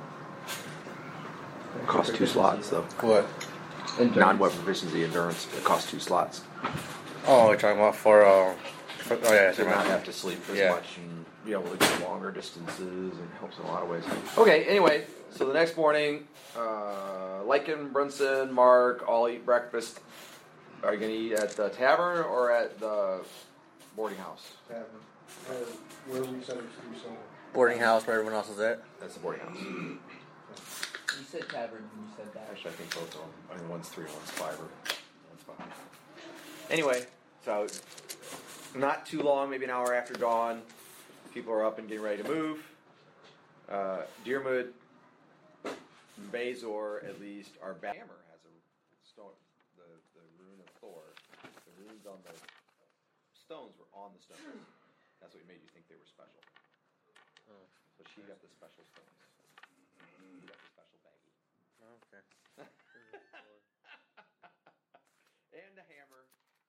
It costs two slots though. What? Non-weapon proficiency endurance. It costs two slots. Oh, we're talking about for. Uh, for oh yeah, To never not mind. have to sleep as Yeah. much and be able to go longer distances and helps in a lot of ways. Okay. Anyway, so the next morning, uh, Lycan, Brunson, Mark all eat breakfast. Are you gonna eat at the tavern or at the boarding house? Tavern. Or where we said it was three silver. Boarding house where everyone else is at. That's the boarding house. You said tavern when you said that. Actually, I think both of them. I mean, one's three, one's five, or one's five. Anyway, so not too long, maybe an hour after dawn, people are up and getting ready to move. Uh, Deermood, Bazor, at least, our ba- hammer has a stone, the, the rune of Thor. The runes on the stones were on the stones. That's what made you think they were special. So she got the special stones. You got the special baggie. Okay. And a hammer.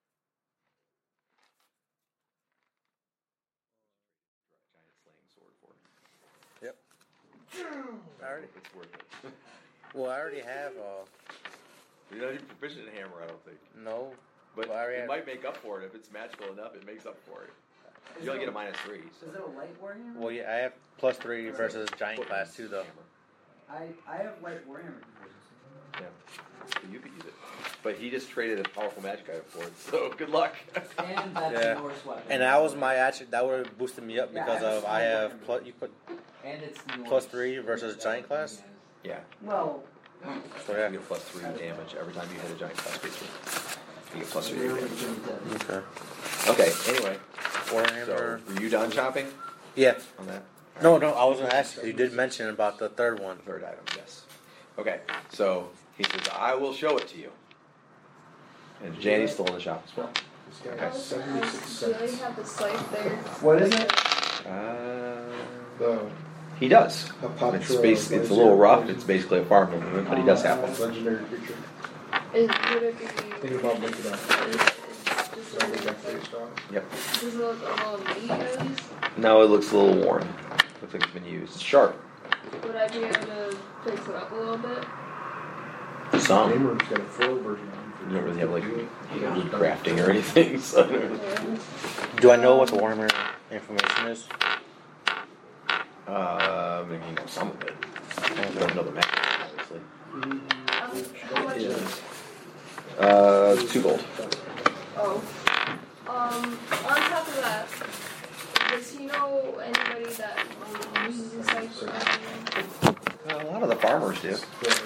Giant slaying sword for it. Yep. I already. It's worth it. Well, I already have. Uh, You're not even proficient in hammer, I don't think. no. but Well, I already it have- might make up for it if it's magical enough. It makes up for it. You only get a minus three. So. Is it a light warhammer? Well, yeah, I have plus three versus giant class too, though. I I have light warhammer conversions. Yeah, so you could use it. But he just traded a powerful magic item for it. So good luck. And that's Yeah. a Norse weapon. And that was my actually that would have boosted me up Yeah, because I have of a I small have weapon. plus you put And it's Norse. plus three versus giant class. Yeah. Well, So you get plus three damage every time you hit a giant class creature. You get plus three damage. Okay. Okay. Anyway. So Warhammer. were you done shopping Yeah. on that? No, no. I was gonna ask you. You did mention about the third one. Third item, yes. Okay, so he says, I will show it to you. And Janny's still in the shop as well. This guy Okay. has seventy-six Do they cents. have the scythe there? what is it? Uh, The he does. Hapatra It's, bas- it's a little rough. It's basically a farm implement, but he does have one. legendary creature. Is, would it be... Think about making that. Is, is just a Double little back bit- face down. Yep. Does it look a little neat at least? No, it looks a little worn. Looks like it's been used. It's sharp. Would I be able to fix it up a little bit? Some. Gamer's got a full version. You don't really have like wood crafting or anything. So. Yeah. Do I know what the Warhammer information is? Um, I mean, you know some of it. You don't know the map, obviously. Um, how much is it? Uh, two gold. Oh. Um, on top of that, does he know anybody that uses the site for anything? Uh, a lot of the farmers do.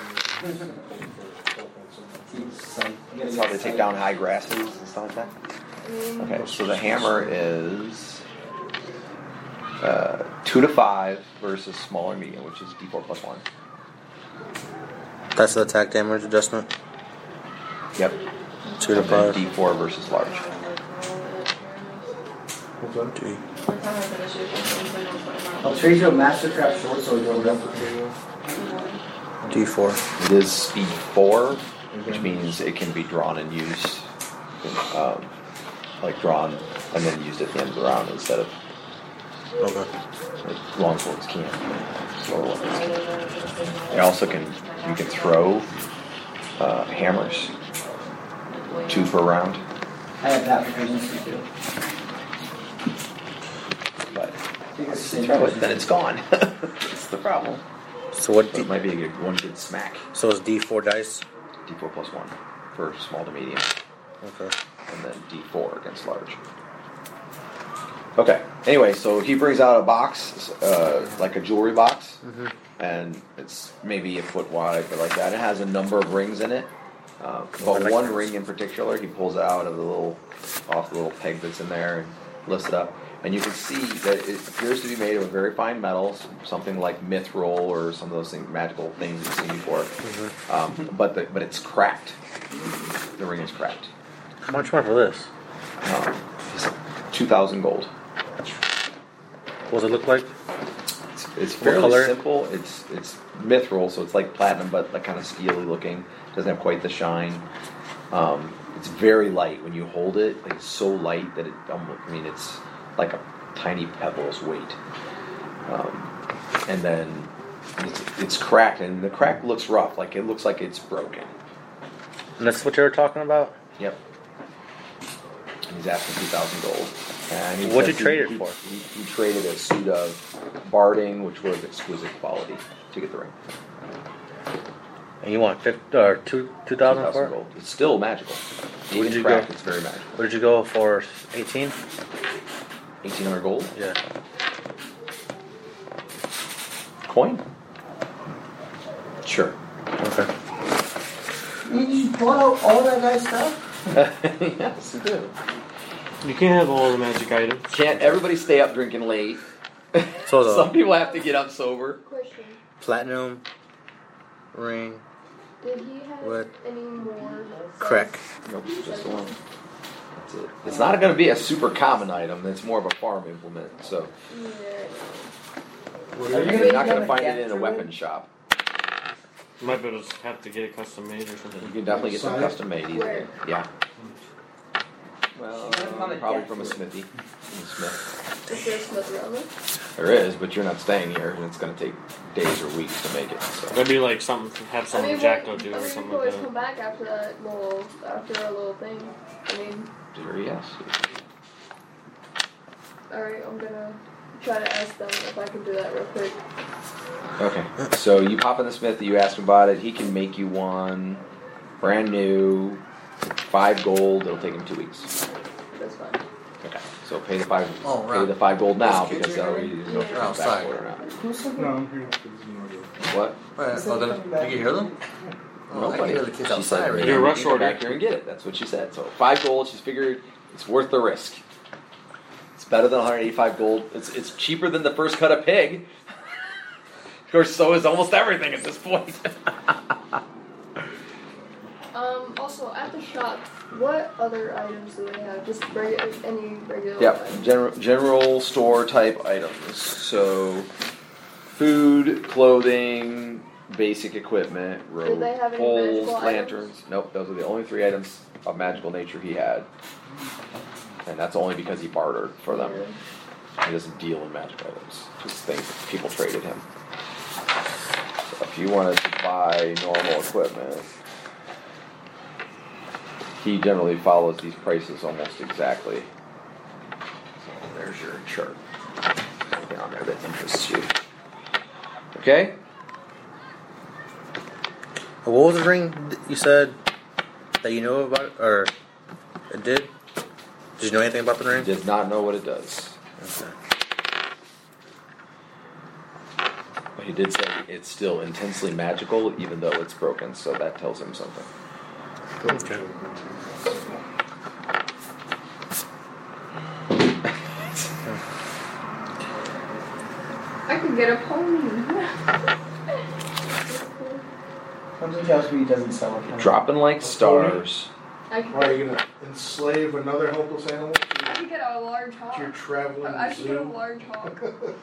That's how they take down high grasses and stuff like that. I mean, Okay, so the hammer is uh, two to five versus small or medium, which is D four plus one. That's the attack damage adjustment. Yep. Two to And then five. D four versus large. What's that? Two. by the time I finish it, I know what I'll trade you a Mastercraft short sword over there. D four. It is speed four, which means it can be drawn and used, um, like drawn and then used at the end of the round instead of Okay. like long swords can't. Slower weapons can. It also can you can throw uh, hammers, two per round, I have that proficiency too. but once you throw it, then it's gone. That's the problem. So what? So it D- might be a good one good smack. so it's D four dice. D four plus one for small to medium, Okay. and then D four against large. Okay. Anyway, so he brings out a box, uh, like a jewelry box, Mhm. and it's maybe a foot wide, but like that. It has a number of rings in it, uh, I but like one rings. ring in particular, he pulls out of the little, off the little peg that's in there, and lifts it up, and you can see that it appears to be made of a very fine metal, something like mithril or some of those things, magical things you've seen before. Mm-hmm. Um, but the, but it's cracked. The ring is cracked. How much more for this? Um, it's two thousand gold. What does it look like? It's, it's What fairly color? simple. It's it's mithril, so it's like platinum, but like kind of steely looking. Doesn't have quite the shine. Um, it's very light when you hold it. Like it's so light that it almost, I mean, it's like a tiny pebble's weight. Um, and then it's, it's cracked, and the crack looks rough. Like it looks like it's broken. And that's what you were talking about. Yep. And he's asking two thousand gold. And he What'd said you trade he, it for? He, he traded a suit of barding, which was exquisite quality, to get the ring. And you want fifty or two two thousand for it? gold. It's still magical. What Even did you cracked, go? it's very magical. What did you go for? Eighteen. Eighteen hundred gold Yeah. coin. Sure. Okay. You just bought out all that guy's stuff? Yes, you do. You can't have all the magic items. Can't everybody stay up drinking late? So the Some people have to get up sober. Question. platinum ring. Did he have What? any more? Crack. Nope, just the one. That's it. It's not going to be a super common item. It's more of a farm implement. So Yeah. Are you you're gonna not going become to find death it in a druid? weapon shop. You might be able to have to get it custom made or You something. can definitely get some Side? custom made easily. Where? Yeah. Well, You're gonna become a probably death from a druid. smithy. From a smith. Is there a Smith around there? There is, but you're not staying here, and it's going to take days or weeks to make it. So. Maybe like something, have I something mean, Jack well, go do I or mean, something we can always like come that. back after that little, after a little thing. I mean, Sure, yes. alright, I'm gonna try to ask them if I can do that real quick. Okay. So you pop in the Smith, you ask him about it. He can make you one, brand new, five gold. It'll take him two weeks. That's fine. Okay. So pay the five. Oh, pay right. the five gold now Those kids because are already here? there's no Yeah. turning back Outside. for it now. No, I'm here with kids in order. What? Right, oh, then, you can hear them? Oh, I can hear the kids She outside said, right Do a now. rush "You come order." back here and get it. That's what she said. So five gold. She's figured it's worth the risk. It's better than one hundred eighty-five gold. It's it's cheaper than the first cut of pig. Of course, so is almost everything at this point. Um, also, at the shop, what other items do they have? Just regular, any regular Yep, items? general general store type items. So, food, clothing, basic equipment, rope, they have any poles, magical lanterns. items? Nope, those are the only three items of magical nature he had, and that's only because he bartered for them. He doesn't deal in magic items, just things that people traded him. So if you wanted to buy normal equipment, he generally follows these prices almost exactly. So there's your chart. Anything on there that interests you. Okay? What was the ring that you said that you know about it, or it did? Did you know anything about the He ring? does not know what it does. Okay. But he did say it's still intensely magical even though it's broken, so that tells him something. Okay. I could get a pony. Something tells me he doesn't sell it. Dropping like stars. I could, Are you gonna enslave another helpless animal to I could get a large hawk. your traveling I could get a zoo? large hawk.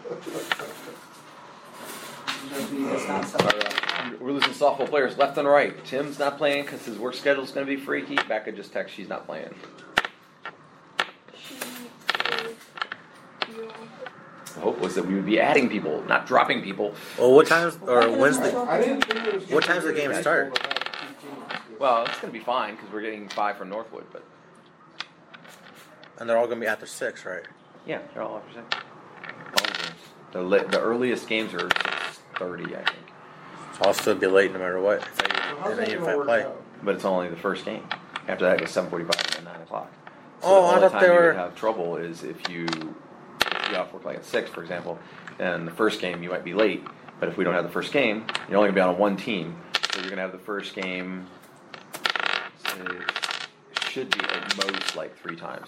Tells me he does not sell it. We're losing softball players left and right. Tim's not playing because his work schedule is going to be freaky. Becca just texted she's not playing. She is you. The hope was that we would be adding people, not dropping people. Well, what times or when's the? I didn't think it was. What time's the game start? Well, it's going to be fine because we're getting five from Northwood, but And they're all gonna be after six, right? yeah, they're all after six. All the games. The, li- the earliest games are six thirty, I think. So I'll still be late no matter what. If I, How's if that I, if gonna I work play. out? But it's only the first game. After that, it's seven forty-five and then nine o'clock. So Oh, the I only thought time they you were- would have trouble is if you if you off work like at six, for example, and the first game you might be late. But if we don't have the first game, you're only gonna be on one team, so you're gonna have the first game. It should be at most like three times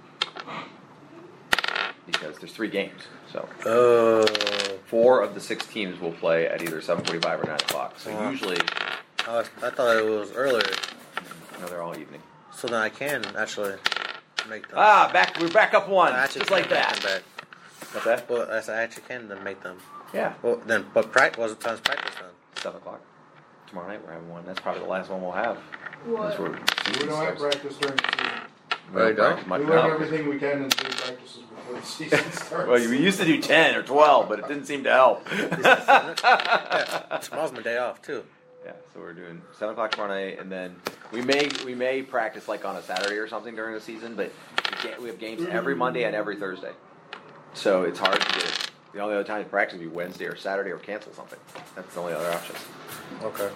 because there's three games. So Oh. four of the six teams will play at either seven forty-five or nine o'clock. So Wow. usually, I, was, I thought it was earlier, no, they're all evening. so then I can actually make them. Ah, back we're back up one, I actually just can like make that. them back. What's that? Well, I said I actually can then make them. Yeah, Well, then, but practice was the time's practice then. seven o'clock tomorrow night. We're having one. That's probably the last one we'll have. What? That's where We season don't have starts. practice during the season. We Oh, don't you don't? practice much We learn now. everything we can in three practices before the season starts. Well, we used to do ten or twelve, but it didn't seem to help. Yeah, tomorrow's my day off too. Yeah, so we're doing seven o'clock tomorrow night, and then we may we may practice like on a Saturday or something during the season, but we, get, we have games every Monday and every Thursday, so it's hard to get it. The only other time to practice would be Wednesday or Saturday or cancel something. That's the only other option. Okay.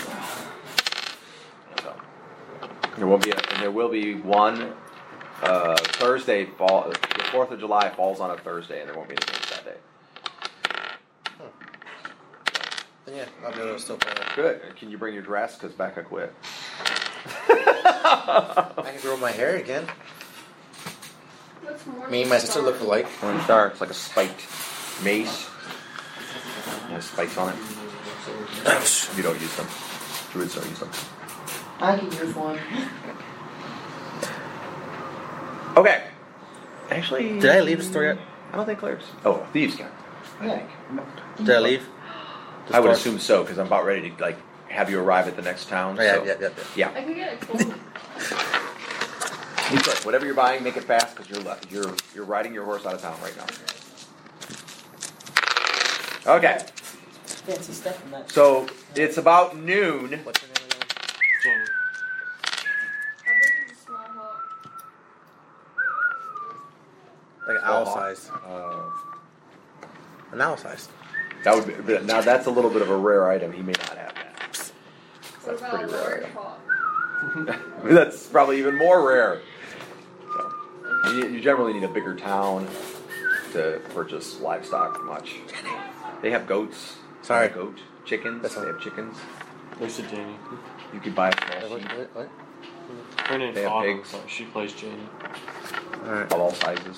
So there will be a, and there will be one uh, Thursday fall. The Fourth of July falls on a Thursday, and there won't be any games that day. Then yeah, I'll be able to still play that. Good. Can you bring your dress? Because Becca quit. I can grow my hair again. What's more Me and my sister look alike. Orange star. It's like a spiked mace. It has spikes on it. You don't use them. Druids don't use them. I can use one. Okay. Actually, Did I leave the store yet? I don't think Claire's. Oh, thieves can. I Yeah. think. Did I leave? The I would store? assume so because I'm about ready to like have you arrive at the next town. Oh, yeah, so. yeah, yeah, yeah. Yeah. I could get a clone. Detroit, whatever you're buying, make it fast because you're left. You're you're riding your horse out of town right now. Okay, Fancy stuff in that. so it's about noon. What's your name again? Jamie. How big is a small hawk? Like an Small owl hawk. size. Uh, An owl size. that would be, now that's a little bit of a rare item. He may not have that. What That's about pretty a rare large item. hawk? That's probably even more rare. So, you, you generally need a bigger town to purchase livestock much. They have goats. Sorry. They have goat chickens. That's They all. have chickens. Lisa Janie. You could buy a small What? sheep What? what? Her name's They have Autumn, pigs. so she plays Janie. Alright. of all sizes.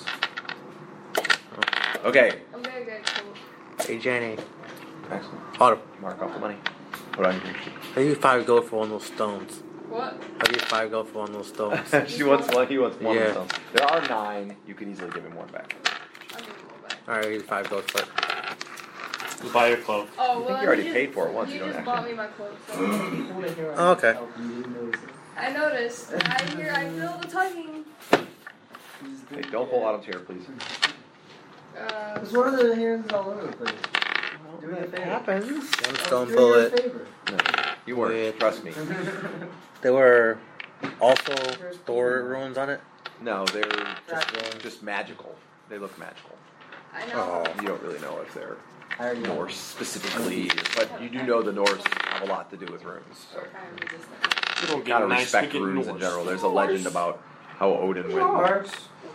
Okay. I'm gonna get cool. Hey, Jenny. Excellent. Autumn. Mark off the money. Put on your sheet. I'll give you five gold for one of those stones. What? I'll give you five gold for one of those stones. She wants one. He wants one. Yeah. Of them. There are nine. You could easily give him one back. I'll give you one back. Alright, I'll give you five gold for it. You buy your clothes. Oh, well, think you already just, paid for it once, You, you don't just actually- bought me my clothes. So. Oh, okay. I noticed. I hear. I feel the tugging. Hey, don't pull Autumn's hair, please. Uh, Because what are the hands all over the place? Do me a favor. happens. One Do stone me a bullet. favor. No, you weren't. Yeah. Trust me. There were also Thor runes on it. No, they're just, just magical. They look magical. I know. Oh. You don't really know if they're I already know. Norse specifically, but you do know the Norse have a lot to do with runes. So We're kind of resistant. You don't you get gotta nice respect looking runes in Norse. general. There's a legend about how Odin went and Norse.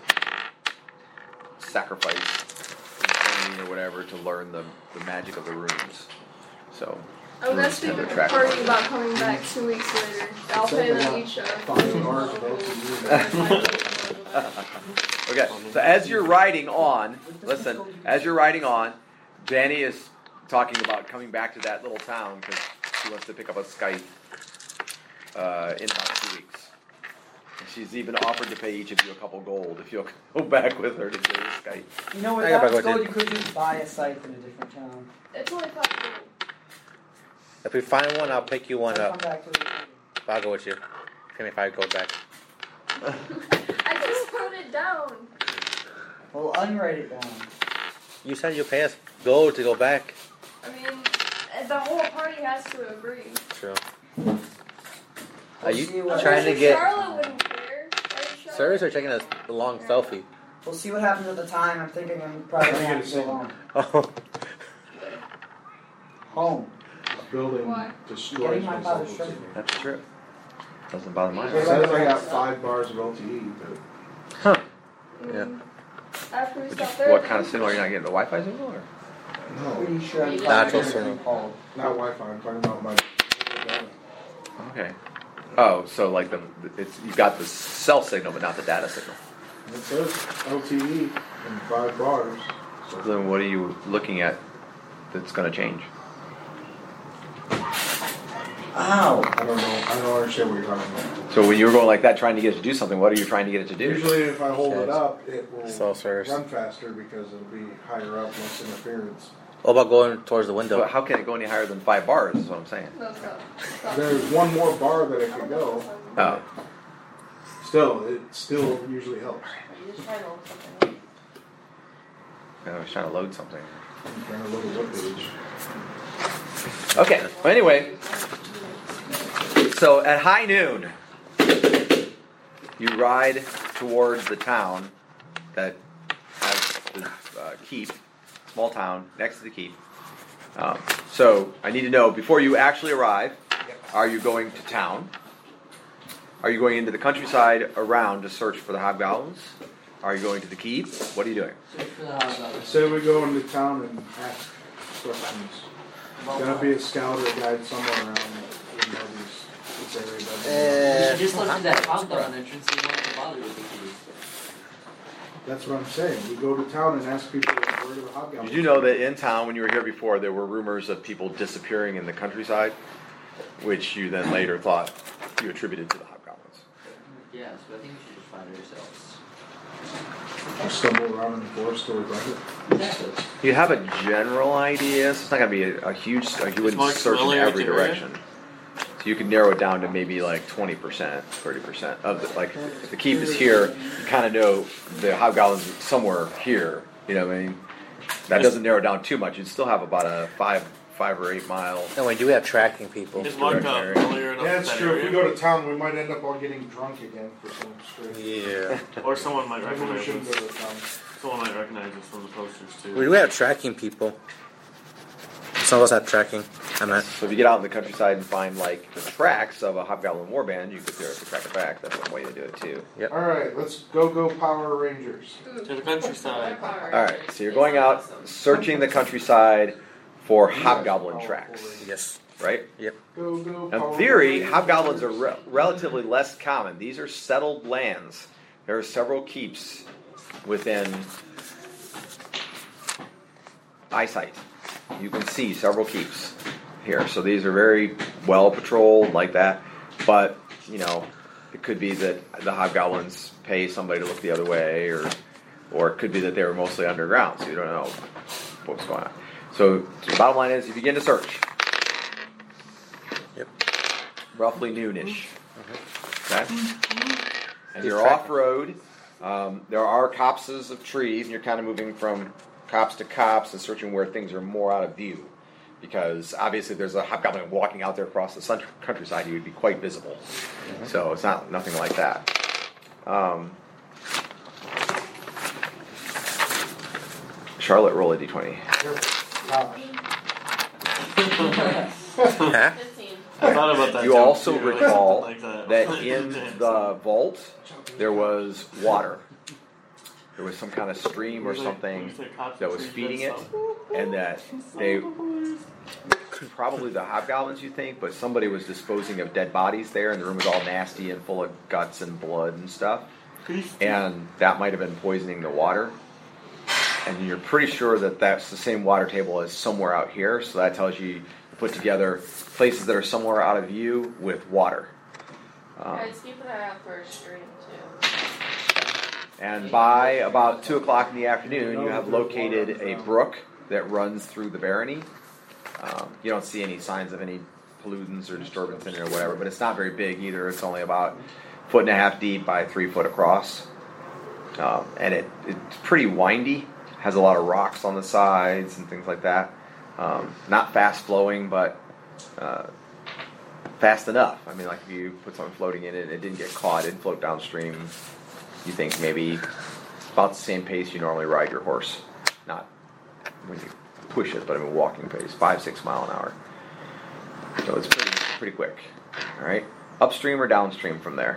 sacrificed something or whatever to learn the, the magic of the runes. So I'm gonna runes speak tend at to the attract party about coming back two weeks later. I'll pay them each uh, Five bars of L T E. Okay, so as you're riding on, listen, as you're riding on, Danny is talking about coming back to that little town because she wants to pick up a scythe uh, in about two weeks. And she's even offered to pay each of you a couple gold if you'll go back with her to get a scythe. You know, I got without back gold, with you could just buy a scythe in a different town. It's only five gold. If we find one, I'll pick you one I'll up. come back to it. I'll go with you. Give me five gold back. I just wrote it down. Well, unwrite it down. You said you'll pay us gold to go back. I mean, the whole party has to agree. True. We'll Are you see what- trying to Unless get Charlotte wouldn't care. Right, Charlotte? serious or taking a long selfie? We'll see what happens at the time. I'm thinking I'm probably gonna have to go home. Oh, Home. Building Why? destroys Getting my my father's self-esteem. treasure. That's true. Doesn't bother It mine. says I got five bars of L T E, but huh. Mm, Yeah. After we Which, stop there. what kind of signal are you not getting? The Wi-Fi signal? Or? no, Pretty sure I'm Natural probably signal. called. not Wi-Fi. I'm talking about my data. Okay. Oh, so like the it's you got the cell signal, but not the data signal. It says L T E in five bars. So Then what are you looking at that's going to change? Ow. I don't know. I don't understand what you're talking about. So when you were going like that, trying to get it to do something, what are you trying to get it to do? Usually, if I hold it Yes. up, it will Cell service. run faster because it'll be higher up, less interference. What about going towards the window? But how can it go any higher than five bars? Is what I'm saying. No, stop. Stop. There's one more bar that it could go. Oh, Still, it still usually helps. You just try to roll something. I was trying to load something. I'm trying to look at what page. Okay. Well, anyway, so at high noon, you ride towards the town that has the uh, keep, small town next to the keep. Um, so I need to know before you actually arrive: are you going to town? Are you going into the countryside around to search for the hobgoblins? Are you going to the keep? What are you doing? Say we go into town and ask questions. There's gonna be a scout or a guide somewhere around that would know this, this area. doesn't know. Uh, Just look at that hobgoblin entrance and not to bother with it. That's what I'm saying. We go to town and ask people where do the hobgoblins. Did you know that in town, when you were here before, there were rumors of people disappearing in the countryside, which you then later thought you attributed to the hobgoblins? Yeah, so I think we should just find it ourselves. Stumble around in the forest till we find it. Exactly. You have a general idea, so it's not going to be a, a huge, uh, you wouldn't Mark search in familiar with every the area? direction. So you can narrow it down to maybe like twenty percent, thirty percent of the, like if the keep is here, you kind of know the hobgoblins somewhere here. You know what I mean? That doesn't narrow down too much. You'd still have about a five, five or eight mile. And we do have tracking people. Is one cup earlier enough Yeah, in it's that true. If area? we go to town, we might end up all getting drunk again for some straight. Yeah. Or someone might Maybe we recognize shouldn't us. go to town. Someone might recognize us from the posters too. We do have tracking people. Some of us have tracking. I meant. So if you get out in the countryside and find like the tracks of a hobgoblin warband, you could theoretically track it back. That's one way to do it too. Yep. All right, let's go go Power Rangers. To the countryside. All right, so you're going out searching the countryside for hobgoblin tracks, Yes. right? Yep. Go go. In Power theory, Rangers. hobgoblins are re- relatively less common. These are settled lands. There are several keeps within eyesight. You can see several keeps here. So these are very well patrolled like that. But, you know, it could be that the hobgoblins pay somebody to look the other way, or or it could be that they were mostly underground, so you don't know what's going on. So the bottom line is you begin to search. Yep. Roughly noonish. Okay? And He's you're tracking. off-road. Um, there are copses of trees, and you're kind of moving from copse to copse and searching where things are more out of view. Because obviously, if there's a hobgoblin walking out there across the sun- countryside, he would be quite visible. Mm-hmm. So it's not nothing like that. Um, Charlotte, roll a d twenty. Gosh. Huh? fifteen. I thought about that. You joke also too, like recall something like that that. in the vault there was water. There was some kind of stream or something that was feeding it, and that they probably the hobgoblins, you think, but somebody was disposing of dead bodies there, and the room was all nasty and full of guts and blood and stuff, and that might have been poisoning the water. And you're pretty sure that that's the same water table as somewhere out here, so that tells you to put together places that are somewhere out of view with water. Um, Guys, keep an eye out for a stream too. And by about two o'clock in the afternoon, you have located a brook that runs through the barony. Um, you don't see any signs of any pollutants or disturbance in it or whatever, but it's not very big either. It's only about a foot and a half deep by three foot across. Um, and it, it's pretty windy, has a lot of rocks on the sides and things like that. Um, not fast flowing, but uh, fast enough. I mean, like if you put something floating in it and it didn't get caught, it'd float downstream. You think maybe about the same pace you normally ride your horse. Not when you push it, but I mean walking pace, five, six mile an hour. So it's pretty, pretty quick. All right, upstream or downstream from there?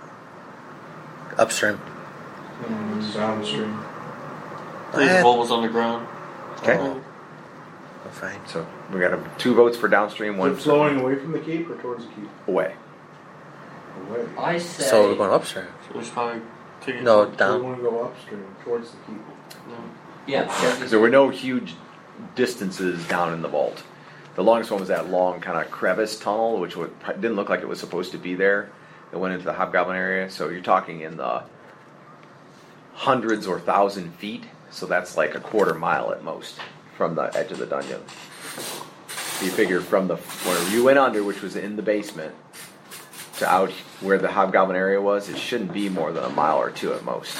Upstream. Mm, it's downstream. Please Eh. holes on the ground. Okay. Oh. We're fine. So we got a, two votes for downstream, Is one it flowing away from the keep or towards the keep? away. Away. I say. So we're going upstream. So we should probably take it. No, We down. want to go upstream towards the keep. Yeah. Because there were no huge distances down in the vault. The longest one was that long kind of crevice tunnel, which would, didn't look like it was supposed to be there. That went into the hobgoblin area. So you're talking in the hundreds or thousand feet. So that's like a quarter mile at most from the edge of the dungeon. You figure from the where you went under, which was in the basement, to out where the hobgoblin area was, it shouldn't be more than a mile or two at most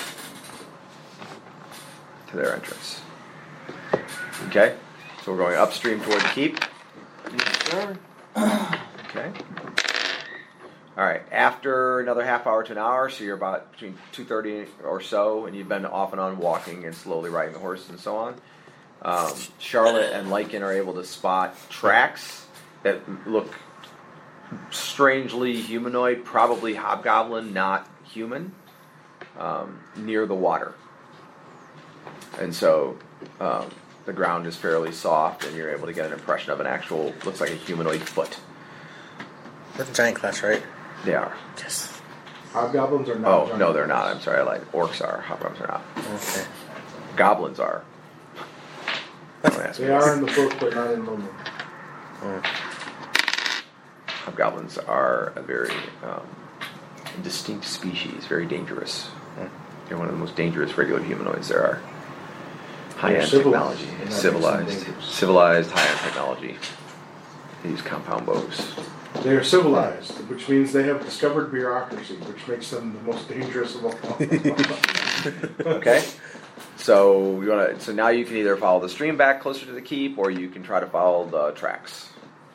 to their entrance. Okay, so we're going upstream toward the keep. Sure. Okay. All right. After another half hour to an hour, so you're about between two thirty or so, and you've been off and on walking and slowly riding the horse and so on. Um, Charlotte and Lycan are able to spot tracks that look strangely humanoid, probably hobgoblin, not human, um, near the water. And so um, the ground is fairly soft, and you're able to get an impression of an actual, looks like a humanoid foot. That's a giant class, right? They are. Yes. Hobgoblins are not. Oh, giant no, they're not. ones. I'm sorry. I lied. Orcs are. Hobgoblins are not. Okay. Goblins are. Don't ask me. They are in the book, but not in Lumen. Mm. Hobgoblins are a very um, distinct species, very dangerous. Mm. They're one of the most dangerous regular humanoids there are. High-end civilized, technology. and that makes them Civilized. dangerous. Civilized, high-end technology. They use compound bows. They are civilized, which means they have discovered bureaucracy, which makes them the most dangerous of all. Okay. So you want to. So now you can either follow the stream back closer to the keep, or you can try to follow the tracks,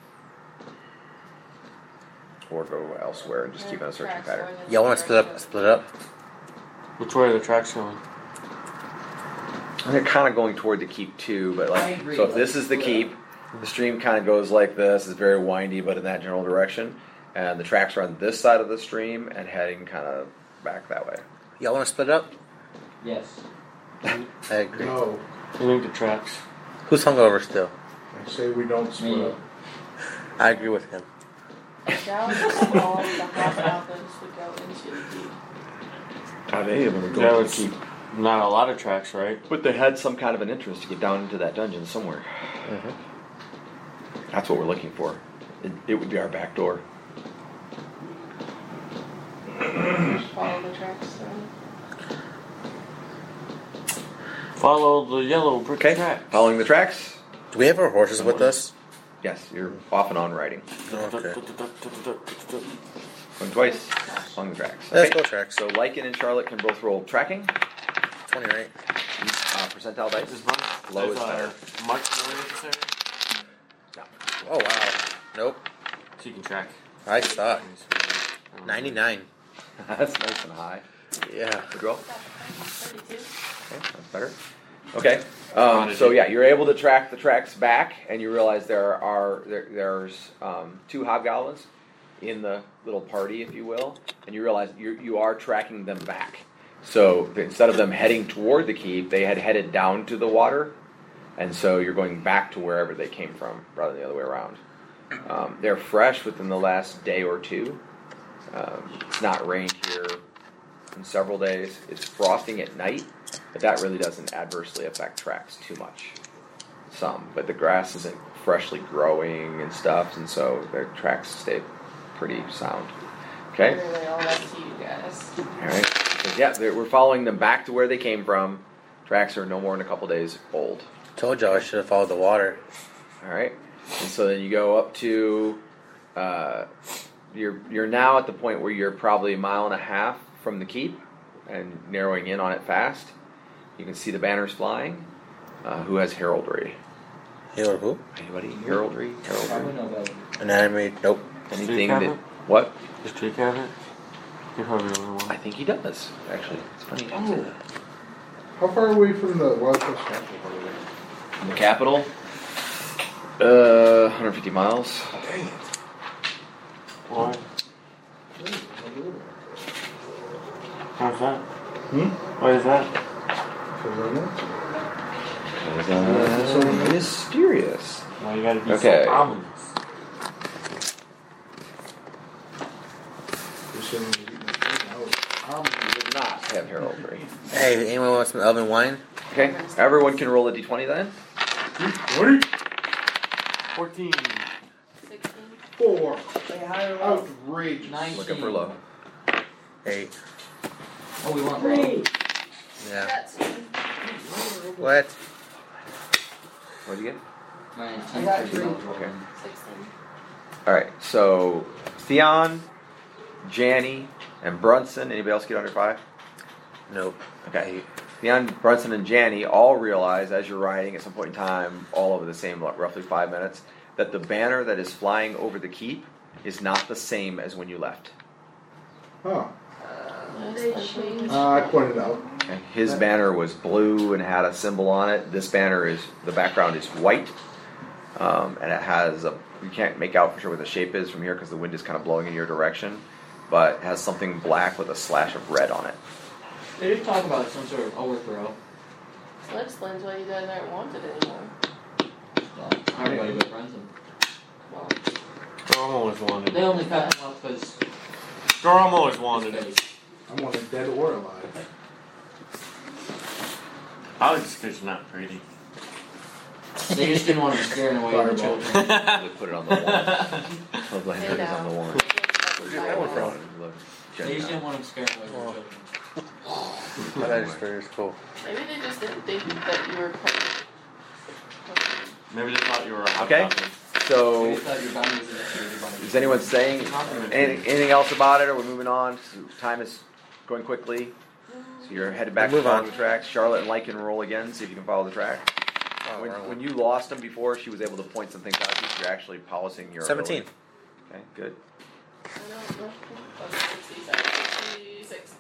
or go elsewhere and just keep on a searching pattern. Y'all want to split up? Split up? Which way are the tracks going? And they're kind of going toward the keep too, but I like, agree, so if let's this is the split keep, the stream kind of goes like this. It's very windy, but in that general direction, and the tracks are on this side of the stream and heading kind of back that way. Y'all want to split up? Yes. I agree. No, I think the tracks. Who's hungover still? I say we don't split Me. up. I agree with him. Down the hall, the hot mountains would go into the deep. Not any of them are Yeah, let's keep. Not a lot of tracks, right? But they had some kind of an interest to get down into that dungeon somewhere. Mm-hmm. That's what we're looking for. It, it would be our back door. Follow the tracks then. Follow the yellow brick Okay. tracks. Following the tracks. Do we have our horses with us? Yes, you're off and on riding. Okay. Going twice. Along the tracks. Let's Okay. go tracks. So Lycan and Charlotte can both roll tracking. twenty, right? Uh, percentile dice. Is Mark, Low is, is better. uh, Mark really necessary? Oh, wow. Nope. So you can track. I suck. I don't know. ninety-nine. That's nice and high. Yeah. Good roll. thirty-two. Okay, that's better. Okay. Um, so yeah, you're able to track the tracks back, and you realize there are there, there's um, two hobgoblins in the little party, if you will, and you realize you you are tracking them back. So instead of them heading toward the keep, they had headed down to the water, and so you're going back to wherever they came from, rather than the other way around. Um, they're fresh within the last day or two. Um, it's not rained here in several days. It's frosting at night, but that really doesn't adversely affect tracks too much. Some, but the grass isn't freshly growing and stuff, and so their tracks stay pretty sound. Okay? Really all up to you guys. All right. So yeah, they- we're following them back to where they came from. Tracks are no more than a couple days old. Told y'all I should have followed the water. All right. And so then you go up to, uh, you're you're now at the point where you're probably a mile and a half from the keep, and narrowing in on it fast. You can see the banners flying. Uh, who has heraldry? Herald who? Anybody? Heraldry? I Heraldry? would know better. Anatomy? Nope. Anything have that? it? What? Does Jake have it? You're probably the only I one. think he does. Actually, it's funny. you should say that. How far away from the Wild Coast capital are we? From the capital, uh, one hundred fifty miles. Dang it. Why? How's that? Hmm? Why is that? So I know. Uh, so mysterious. Why you gotta be Okay. so ominous? You're saying you're eating the food now. Um, you did not have heraldry. Hey, anyone want some elven wine? Okay, everyone can roll a d twenty then. What? Fourteen. sixteen. Four. Say higher or low? Outrageous. Nineteen. Looking for low. Eight. Oh, we want low. Yeah. That's two. What? What'd you get? Nineteen. I got pretty three. low. Okay. sixteen. All right. So Theon, Janny, and Brunson. Anybody else get under five? Nope. Okay. Theon, Brunson, and Janny all realize as you're riding at some point in time, all over the same roughly five minutes, that the banner that is flying over the keep is not the same as when you left. Huh. They changed. Uh, I pointed out. Okay. His banner was blue and had a symbol on it. This banner is, the background is white, um, and it has a, you can't make out for sure what the shape is from here because the wind is kind of blowing in your direction, but it has something black with a slash of red on it. They did talk about some sort of overthrow. So that explains why you guys aren't wanted anymore. Well, everybody but Brunson. Well, Goramo was wanted. They only cut him off because Goramo was wanted. his face. I wanted dead or alive. I was just because it's not pretty. They just didn't want him scaring away the Fireball. children. We put it on the wall. Those Hey, lanterns now. on the wall. Where'd you get that one from? They just didn't want him scaring away the children. That is very cool. Maybe they just didn't think that you were part of. Maybe they thought you were a hot Okay. topic. So, We thought your bounty was initiated by- is anyone saying anything, anything else about it? Or we're moving on? Time is going quickly. So you're headed back to Move following on. the tracks. Charlotte and Lycan roll again. See if you can follow the track. Oh, When, wrong one. when you lost them before, she was able to point some things out to you. So you're actually polishing your Seventeen. ability. Okay, good. I don't know. That's sixty-seven, sixty-six.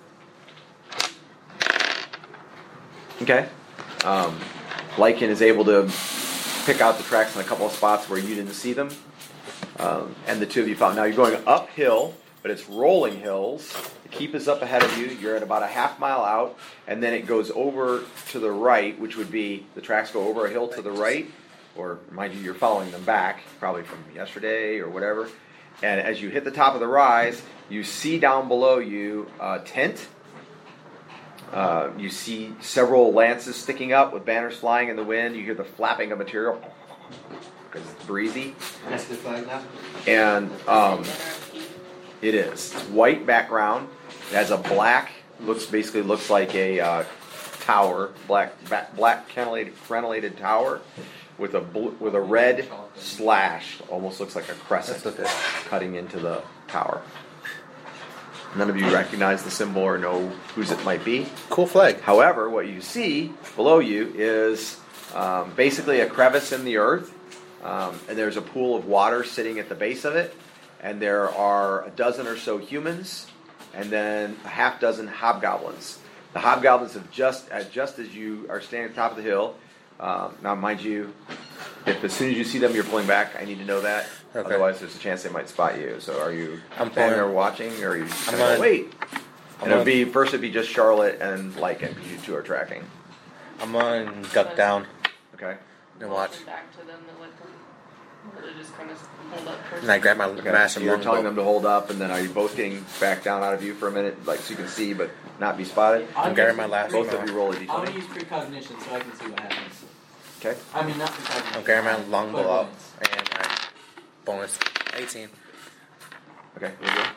Okay. Um, Lycan is able to pick out the tracks in a couple of spots where you didn't see them. Um, and the two of you found. Now you're going uphill, but it's rolling hills. The keep is up ahead of you. You're at about a half mile out, and then it goes over to the right, which would be the tracks go over a hill to the right, or mind you, you're following them back, probably from yesterday or whatever. And as you hit the top of the rise, you see down below you a tent. Uh, you see several lances sticking up with banners flying in the wind. You hear the flapping of material because it's breezy. That's the flag now. And um, it is. It's white background. It has a black, looks basically looks like a uh, tower, black ba- black crenellated, crenellated tower with a bl- with a red slash. Almost looks like a crescent cutting into the tower. None of you recognize the symbol or know whose it might be. Cool flag. However, what you see below you is um, basically a crevice in the earth, um, and there's a pool of water sitting at the base of it, and there are a dozen or so humans, and then a half dozen hobgoblins. The hobgoblins have just, uh, just as you are standing at the top of the hill. Um, now, mind you, if as soon as you see them, you're pulling back, I need to know that. Okay. Otherwise, there's a chance they might spot you. So, are you I'm standing there pulling. watching, or are you I'm going to on- wait? I'm And it would on- be first. It'd be just Charlotte and Lycan because you two are tracking. I'm on duck down Okay. and watch. Motion back to them to let them. Or they just kind of hold up first. And I grab my Okay. massive So you're longbow. telling them to hold up, and then are you both getting back down out of view for a minute, like so you can see but not be spotted? I'm grabbing my last Both one. of you roll a d I'm gonna twenty. use precognition so I can see what happens. Okay. I mean, not precognition. I'm grabbing my longbow up clairvoyance. and I bonus eighteen. Okay. You're good.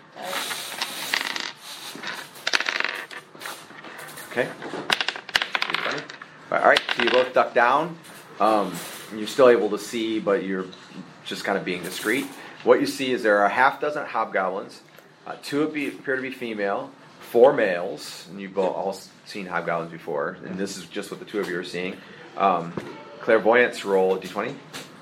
Okay. Pretty funny. All right. So you both duck down. Um, and you're still able to see, but you're just kind of being discreet. What you see is there are a half dozen hobgoblins. Uh, two of you appear to be female, four males, and you've both all seen hobgoblins before. And this is just what the two of you are seeing. Um, clairvoyance, roll a d twenty.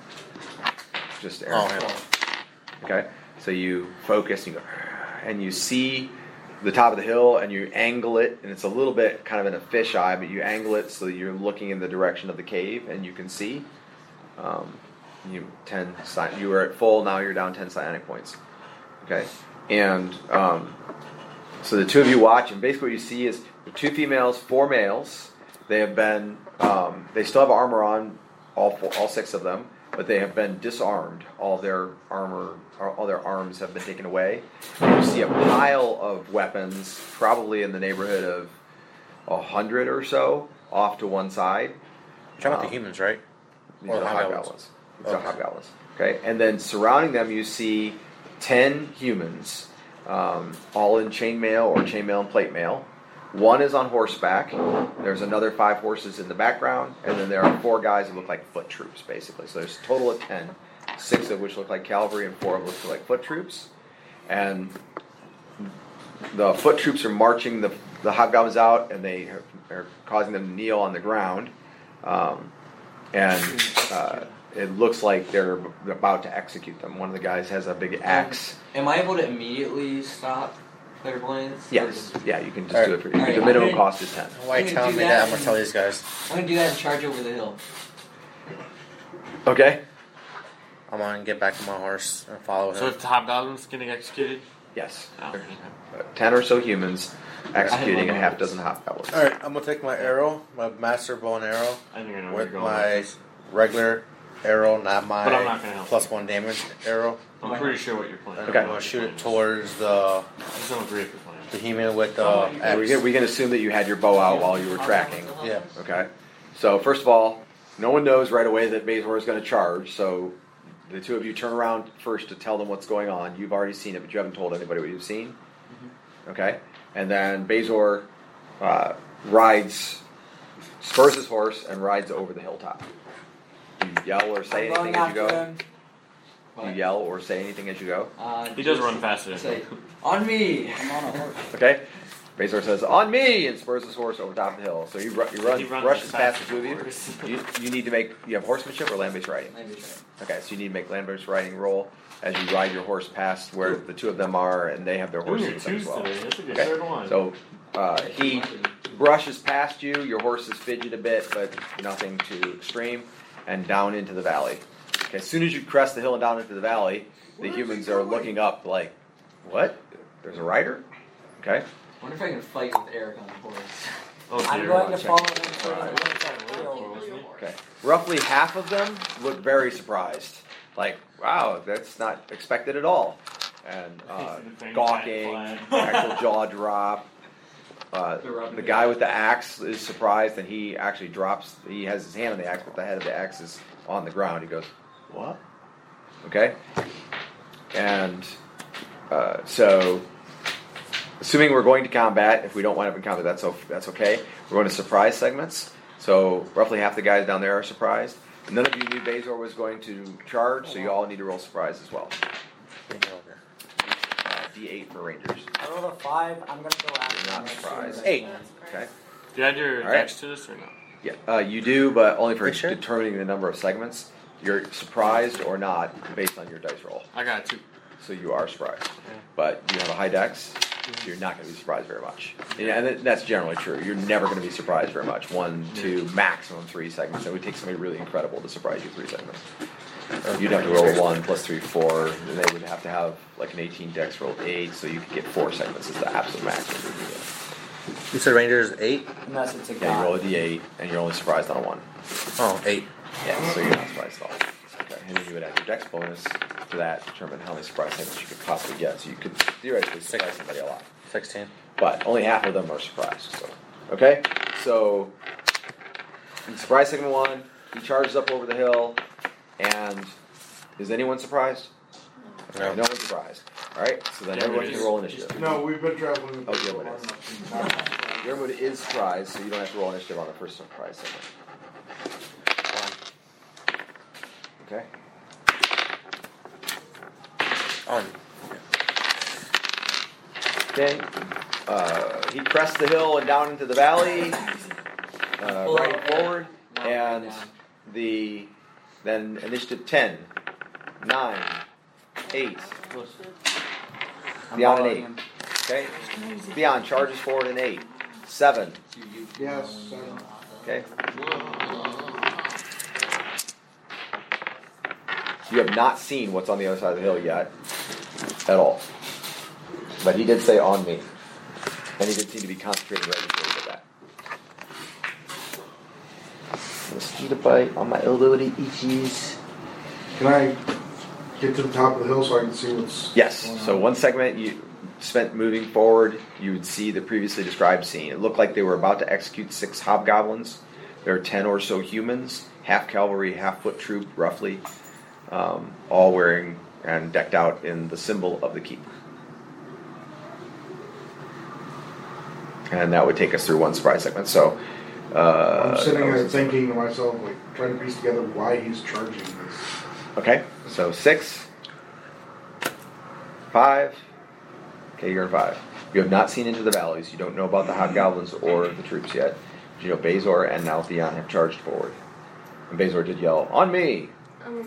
Just Aaron. Oh, yeah. Okay, so you focus and you go, and you see the top of the hill, and you angle it, and it's a little bit kind of in a fisheye, but you angle it so that you're looking in the direction of the cave, and you can see. Um, you ten, you were at full. Now you're down ten psionic points. Okay, and um, so the two of you watch, and basically what you see is the two females, four males. They have been, um, they still have armor on, all four, all six of them. But they have been disarmed. All their armor, all their arms have been taken away. And you see a pile of weapons, probably in the neighborhood of a hundred or so, off to one side. You're talking about Um, the humans, right? These Or are the hobgoblins. hobgoblins. These are Okay. hobgoblins. Okay, and then surrounding them, you see ten humans, um, all in chainmail or chainmail and plate mail. One is on horseback. There's another five horses in the background, and then there are four guys who look like foot troops, basically. So there's a total of ten, six of which look like cavalry, and four of which look like foot troops. And the foot troops are marching the the hobgoblins out, and they are, are causing them to kneel on the ground. Um, and uh, it looks like they're about to execute them. One of the guys has a big axe. Am I able to immediately stop clairvoyance? Yes, yeah, you can just All do right. it for All right, the I'm minimum gonna- cost is ten. Why I'm gonna telling do me that that? I'm gonna and- tell these guys. I'm gonna do that and charge over the hill. Okay. I'm gonna get back on my horse and follow So him. if the hobgoblin's getting executed? Yes. Oh. Uh, ten or so humans executing a half dozen hobgoblins. All right, I'm gonna take my arrow, my master bow and arrow, I think I know where with you're going. my regular arrow, not my But I'm not gonna help plus one damage arrow. I'm pretty sure what you're playing. And Okay. I'm gonna shoot it towards the I just don't agree with your plan. the human with the Oh, We axe. can, we can assume that you had your bow out while you were tracking. Yeah. Okay. So first of all, no one knows right away that Bazor is going to charge. So the two of you turn around first to tell them what's going on. You've already seen it, but you haven't told anybody what you've seen. Okay. And then Bazor uh, rides, spurs his horse, and rides over the hilltop. Do you yell or say I'm going anything as you after go? him. Do you yell or say anything as you go? Uh, He does just run faster. Say, on me. I'm on a horse. Okay. Bezor says, on me, and spurs his horse over top of the hill. So he, ru- he runs, He runs rushes as past fast the two of you. as you. You need to make, you have horsemanship or land-based riding? Land-based Okay, so you need to make land-based riding roll as you ride your horse past where the two of them are, and they have their Doing horses your with them as well. twos today. That's a good Okay, third one. so uh, he brushes past you, your horses fidget a bit, but nothing too extreme, and down into the valley. Okay, as soon as you crest the hill and down into the valley, the humans are looking up like, what? There's a rider? Okay. I wonder if I can fight with Eric on the horse. Oh, I'm dear. going to check. follow him for the Okay. Roughly half of them look very surprised. Like, wow, that's not expected at all. And uh, gawking, actual jaw drop. Uh, the guy with the axe is surprised, and he actually drops. He has his hand on the axe, but the head of the axe is on the ground. He goes, "What?" Okay. And uh, so, assuming we're going to combat, if we don't wind up in combat, that's o- that's okay. We're going to surprise segments. So roughly half the guys down there are surprised. And none of you knew Bezor was going to charge, so you all need to roll surprise as well. Uh, D eight for Rangers. I rolled a five. I'm going to go after Not him. surprised. Eight. Okay. Do you add your All right. dex to this or no? Yeah, uh, you do, but only for You sure? determining the number of segments. You're surprised or not based on your dice roll. I got two. So you are surprised. But you have a high dex, so you're not going to be surprised very much. Yeah, and that's generally true. You're never going to be surprised very much. One, two, maximum three segments. It would take somebody really incredible to surprise you three segments. You'd have to roll one plus three, four, and they would have to have like an eighteen dex roll eight, so you could get four segments is the absolute maximum. You said Rangers eight? Unless it's a Yeah, you roll a god. d eight, and you're only surprised on a one. Oh, eight. Yeah, so you're not surprised at all. Okay, and then you would add your dex bonus to that, determine how many surprise segments you could possibly get. So you could theoretically surprise somebody a lot. Sixteen. But only half of them are surprised. So, okay, so in surprise segment one, he charges up over the hill, and is anyone surprised? No. No one's surprised. All right, so then Yeah, everyone but can it's- roll initiative. No, we've been traveling. Oh, Gilbert is. Gilbert is surprised, so you don't have to roll initiative on the first surprise segment. Okay. On. Okay. Uh, he crests the hill and down into the valley, uh, right forward, and the then initiative ten, nine, eight. Beyond an eight. Okay. Beyond charges forward an eight, seven. Yes. Seven. Okay. You have not seen what's on the other side of the hill yet, at all. But he did say on me. And he did seem to be concentrating right before he did that. Mosquito bite on my elbow, it itches. Can I get to the top of the hill so I can see what's Yes. going So on? one segment you spent moving forward, you would see the previously described scene. It looked like they were about to execute six hobgoblins. There are ten or so humans, half cavalry, half foot troop, roughly, um, all wearing and decked out in the symbol of the keep. And that would take us through one surprise segment. So, uh, I'm sitting that there was- thinking to myself, like, trying to piece together why he's charging this. Okay, so six, five. Okay, you're in five. You have not seen into the valleys. You don't know about the hobgoblins or the troops yet. But you know Bezor and now Theon have charged forward. And Bezor did yell, "On me!"